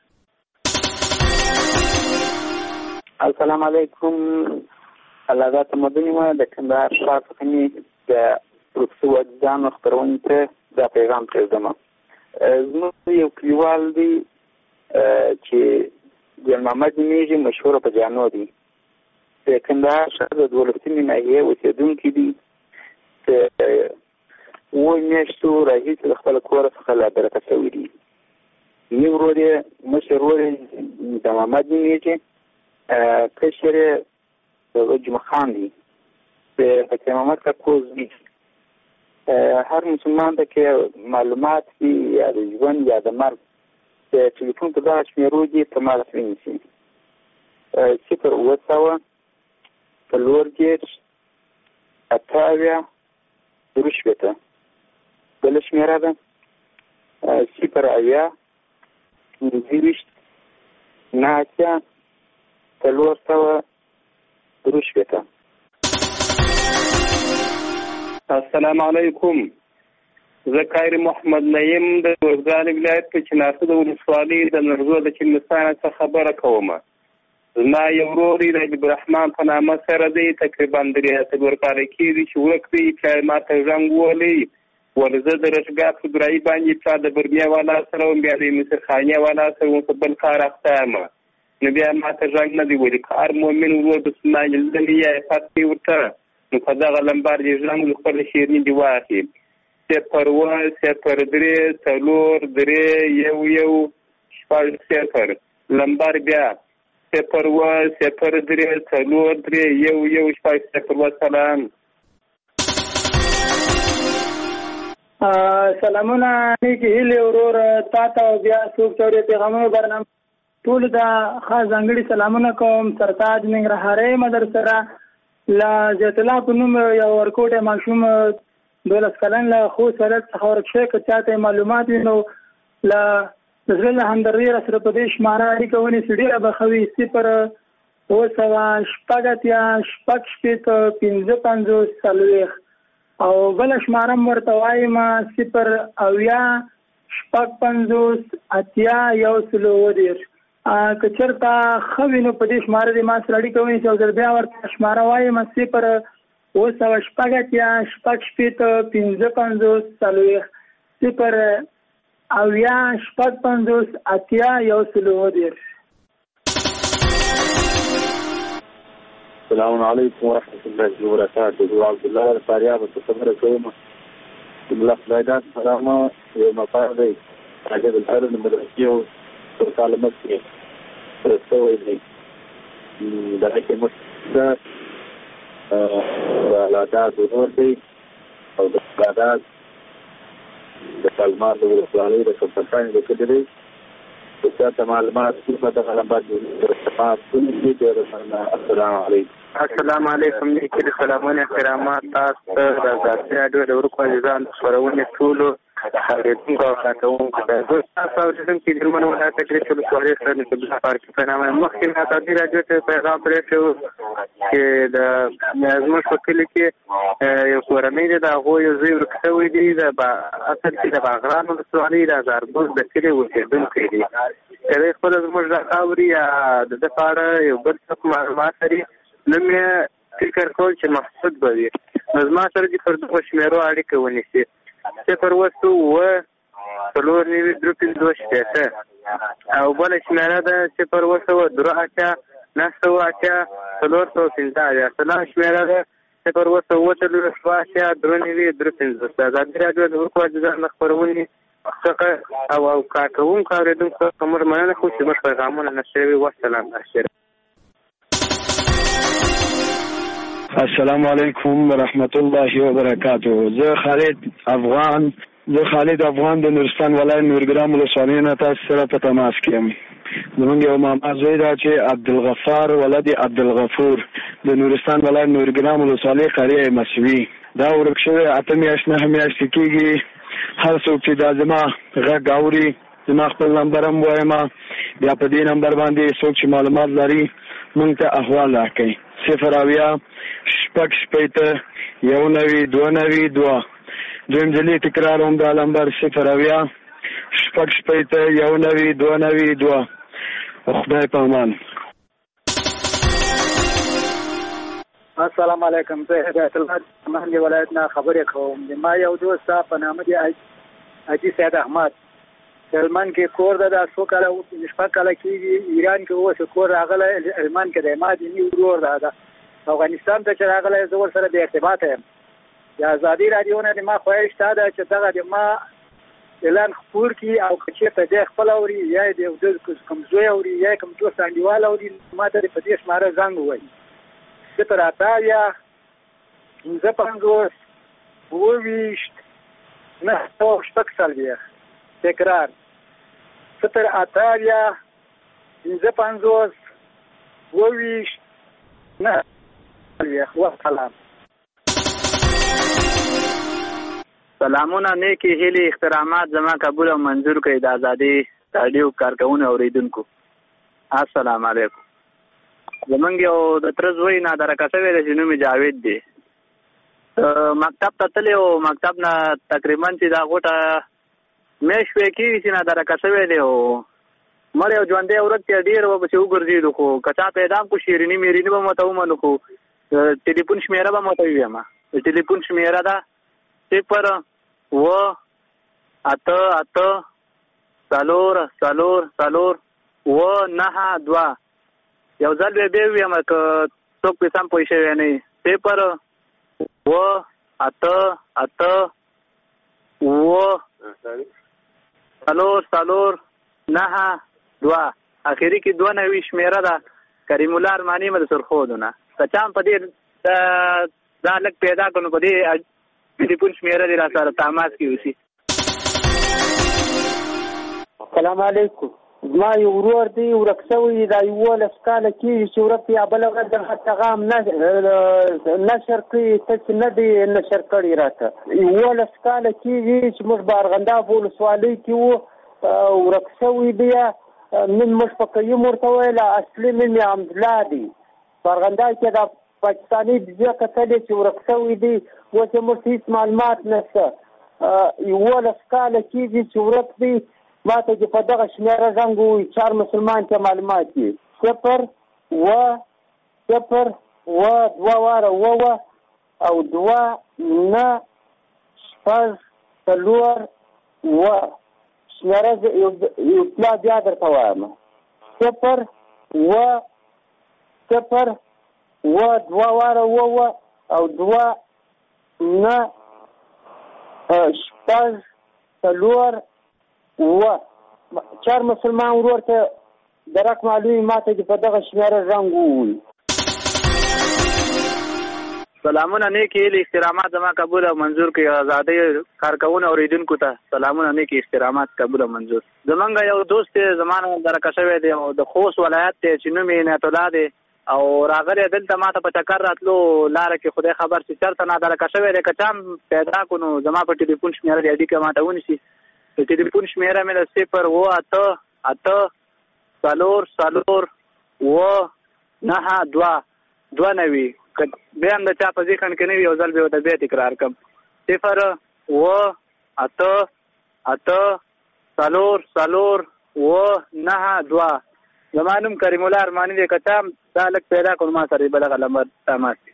السلام علیکم. الله دا تمدنی ما د کندهار ښار څخه مې د پروفیسور وجدان خپرونې ته دا پیغام پرېږدم. زموږ یو کلیوال دی چې ګل محمد نومېږي، مشهوره په جانو دی. د کندهار ښار د 12مې ناحیې اوسېدونکي دي. د 7 میاشتو راهیسې د خپله کوره څخه لابرکه شوي دي. یو ورور یې مشر ورور یې د محمد نومېږي، کشر یې جمعه خان دی. د فقیر محمد کاکوز دی. هر مسلمان ته کې معلومات وي یا د ژوند یا د مرګ د ټلیفون په دغه شمېرو دي تماس ونیسي. 0 بله شمېره ده 0
السلام علیکم. زه قاری محمد نعیم د ارزګان ولایت په چنارسو د ولسوالۍ د نرزو د چنستان څخه خبره کوم. زما یو ورور د عبدالرحمن په نامه سره دی، تقریبا 3 کاله کېږي چې ورک دی. چا ما ته زنګ ووهلی ول زه د رشګاه په ګرایي باندې چا د برمیا والا سره وم، بیا د مصرخانې والا سره وم، په بل کار اخته یم. نو بیا ما ته زنګ نه دی ویلي. کار مؤمن ورور بسمه لیدلي یا فتحې ورته نو په دغه لمبر دې زنګ د خپل شیریني دې واخلي 0103311 لمبر بیا 0103311 سلام.
سلامونه نیکی هیلې ورور تا ته او بیا څوک چورې پیغامونو برنامه ټولو ته خاص ځانګړي سلامونه کوم. سرتاج ننګرهارۍ مدرسه له زیت الله په نوم یو ورکوټی ماشوم 12 کلن له خوست ولایت څخه ورک شوی. که چا ته معلومات وي نو له زړه له همدردۍ راسره په دې شماره اړیکه ونیسي، ډېره به ښه وي. 0 او بله شماره م ورته وایم 0 که چېرته ښه وي نو په دې شماره دې ما سره اړیکه ونیسي او زه بیا ورته شماره وایم 0
السلام علیکم ورحمة الله وبرکاته. زه عبدالله الفاریاب څخه خبره کوم. الله فلایدات سلامه یو مقام دی عجب الحر المدرسې او کال مکې سوی دی. دغه کې مشته الاداد ورور دی او د الاداد د سلمان د ولسوالۍ د کمپټانې د کلي دی. که چاته معلومات وي په دغه لمبر السلام علیکم.
السلام علیکم. نیکې سلامونه احترامات تاسو ته د ازادي راډیو د ورکو عزیزانو خپرونې ټولو اورېدونکو او کارکوونکو ته زه تاسو اورېدونکي د هلمند ولایت اګرې ولسوالۍ څخه نصیب الله فاروقي په نامه مخکې مې ازادي راډیو ته پیغام پرېښی و چې زموږ په کلي کې یو کورنۍ دی، د هغوی یو زوی ورک شوی دی. اصل کې د باغران ولسوالۍ د هزارګوز د کلي اوسېدونکی دی. که دی خپله زموږ غږ اوري یا د ده په اړه یو بل څوک معلومات لري نو مې فکر کول چې محسود به وي. نو زما سره دې پر دغو شمېرو اړیکه ونیسي 0 او بله شمېره ده 0 سلام شمېره ده 0 د ازادي راډیو د ورکو عزیزانو خپرونې څخه او کارکوونکو اورېدونکو څخه موږ مننه کوو چې موږ پیغامونه نشر وي. والسلام.
السلام علیکم ورحمت الله وبرکاته. زه خالد افغان د نورستان ولایت نورګرام ولسوالۍ نه تاسو سره په تماس کې یم. زمونږ یو ماما زوی دا چې عبدالغفار ولد عبدالغفور د نورستان ولایت نورګرام ولسوالۍ قریه مسوي دا ورک شوی 8 میاشت 9 میاشت کېږي. هر څوک چې دا زما غږ اوري زما خپل نمبر هم وایم، بیا په دې نمبر باندې څوک چې معلومات لري مونږ ته احوال راکړي. 0 شپږ شپېته 1992 دویم ځلې تکرار هم دا نمبر 0 شپږ شپېته 1992. خدای په امان.
السلام علیکم. زه هدایت الله مهنګ ولایت نه خبرې کوم. ما یو دوست په نامه دی حاجي سید احمد هلمند کې کور ده 100 کاله شپږ کاله کېږي. ایران کې اوس کور راغلی هلمند کې دی. ما دیني ورور ده افغانستان ته چې راغلی زه ورسره بې ارتباطه یم. د ازادي راډیو نه ما خواهش دا ده چې دغه د ما اعلان خپور کړي او که چېرته دی خپل اوري یا د کوم زوی اوري یا کوم دوست انډیوال اوري ما ته په دې شماره زنګ ووایي. 0 55 22 9 تکرار 0 55 22 9 والسلام.
سلامونه نیکی هیلي احترامات زما قبول او منظور کړئ د ازادي راډیو کارکونو اوریدونکو. السلام علیکم. زمونږ یو د تر زوی نادره کسوی دی چې نوم یې جاوید دی. مکتب ته تللی او مکتب نه تقریبا چې دا غوټه میاشت پې کېږي چې نادره کسوی دی او مړی او ژوندی ورک دی ډېر ورپسې وګرځېدو خو که چا پیدا هم کړو شیریني میریني به م ورته ومنو خو ټلیفون شمېره به م ورته ووایم. د ټلیفون شمېره ده 0 و 8 8 4 4 4 و 9 2. یو ځل به ووایم که څوک پې سم پوه شوی نه وي. 0 و 8 8 و 4 4 9 2. اخري کې 92 شمېره ده. کریم الله ارماني مې د سرخودو نه که چا هم په دې دا لږ پیدا کړو په دې ټلیفون شمېره دې را سره تماس کې اوسي.
السلام علیکم. زما یو ورور دی ورک شوی دا 11 کاله کېږي چې ورک یا بله ورځ د پیغام نشر کړي ته چې نه دی نشر کړی راته. 11 کاله کېږي چې موږ په ارغنداب ولسوالۍ کې وو ورک شوی دی. نن موږ په قیم ورته ویله اصلي نوم یې حمدالله دی. په ارغنداب کې دا پاکستاني ویزه کتلې چې ورک شوی دی. اوس یې موږ هېڅ معلومات نشته. 11 کاله کېږي چې ورک دی. ما ته چې په دغه شمېره زنګ ووایي 4 مسلمان ته معلومات دي. 0 و 0 و 2 واره ووه او 2 9 6 4 و شمېره یو پلا بیا درته وایم. 0 و 0 و 2 واره ووه او 2 9 6 4 و 4 مسلمان ورور ته درک معلومي ما ته په دغه شمېره زنګ ووایي.
سلامونه نیکی هیلې احترامات زما قبول او منظور کړئ. ازادۍ کارکونو اوریدونکو ته سلامونه نیکی احترامات قبول او منظور. زمونږ یو دوست دی زما نه درکه شوی دی او د خوست ولایت دی چې نوم یې عنایت الله دی او راغلی دلته ما ته په چکر راتلو لاره کې خدای خبر چې چېرته نادرکه شوی دی که چا هم پیدا کړو نو زما په ټلیفون شمېره دې اډیکه ما ته ونیسي. د ټلیفون شمېره مې د 0 و 8 8 4 4 و 9 2 92. بیا هم د چا په ذهن کې نه وي یو ځل به ورته بیا تکرار کړم. 0 و 8 8 4 4 و 9 2. زما نوم کریم الله ارماني دی. که چا هم دا لږ پیدا کړو ما سره به دغه نمبر تماس کړي.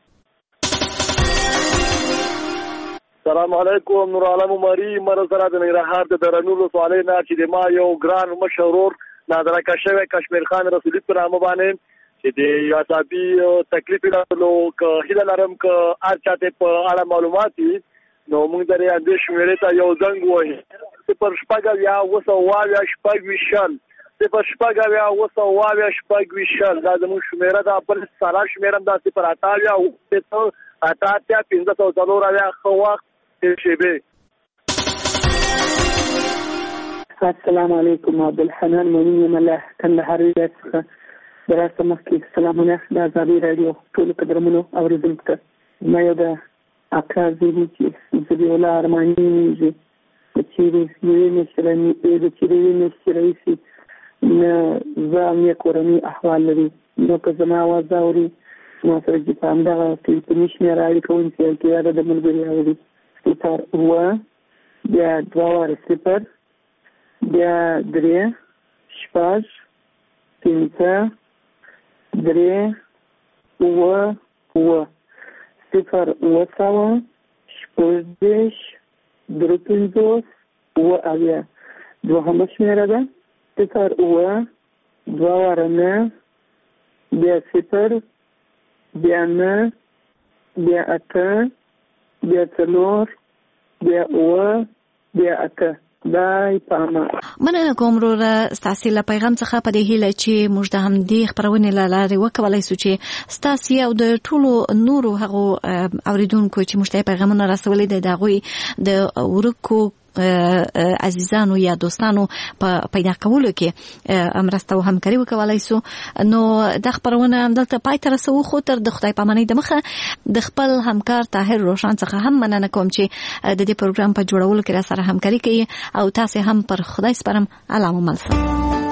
السلام علیکم. نور عالم عمري مرسره د ننګرهار د درنو ولسوالۍ نه چې د ما یو ګران مشرور نادرکه شوی کشمیر خان رسولي په نامه باندې چې د عصابي تکلیف لرلو که هیله لرم که هر چاته په اړه معلومات وي نو موږ درې اندې شمېرې ته یو زنګ ووهي. 0 شپږ یا 2 شپږ 0 0 شپږ یا 2 شپږ 0 دا زموږ شمېره ده. بل ساره شمېره هم دا 0 8 8 504 ښه وخت تیر شیبې.
السلام علیکم. عبدالحنان مؤمن مله کندهار ولایت څخه دراسته مخکې سلامونه د ازادي راډیو ټولو قدرمنو اوریدونکو ته. ما یو د اکا زوی چې زبیولا ارماني چې چیرې میاشتې راهیسې نه زه یې کورني احوال لري، نو که زما اواز اوري نو سره چې په همدغه ټلیفوني شمېره اړیکه ونیسي چې دا د ملګري اوري 0 بیا 2 0 بیا 3 6 5 3 0 0 شپږدېرش 53 اویا دوهمه شمېره ده 0 2 9 بیا 0 بیا 9 بیا 8 بیا 4 بیا بیا 8 دای پامه.
مننه کوم وروره ستاسو له پیغام څخه په دې هیله چې موږ د همدې خبرونې له لارې وکولای شو چې ستاسو او د ټولو نورو هغو اوریدونکو چې موږ ته پیغامونه رسولي دي د هغوی د ورکو عزیزانو یا دوستانو په پیدا کولو کې مرسته او همکاري وکولای شو. نو د خبرونه همدلته پای ته رسو، خو تر د خدای پامانۍ د مخه د خپل همکار طاهر روشن څخه هم مننه کوم چې د دې پروګرام په جوړولو کې را سره همکاري کوي او تاسو هم پر خدای سپارم. الله مو مل.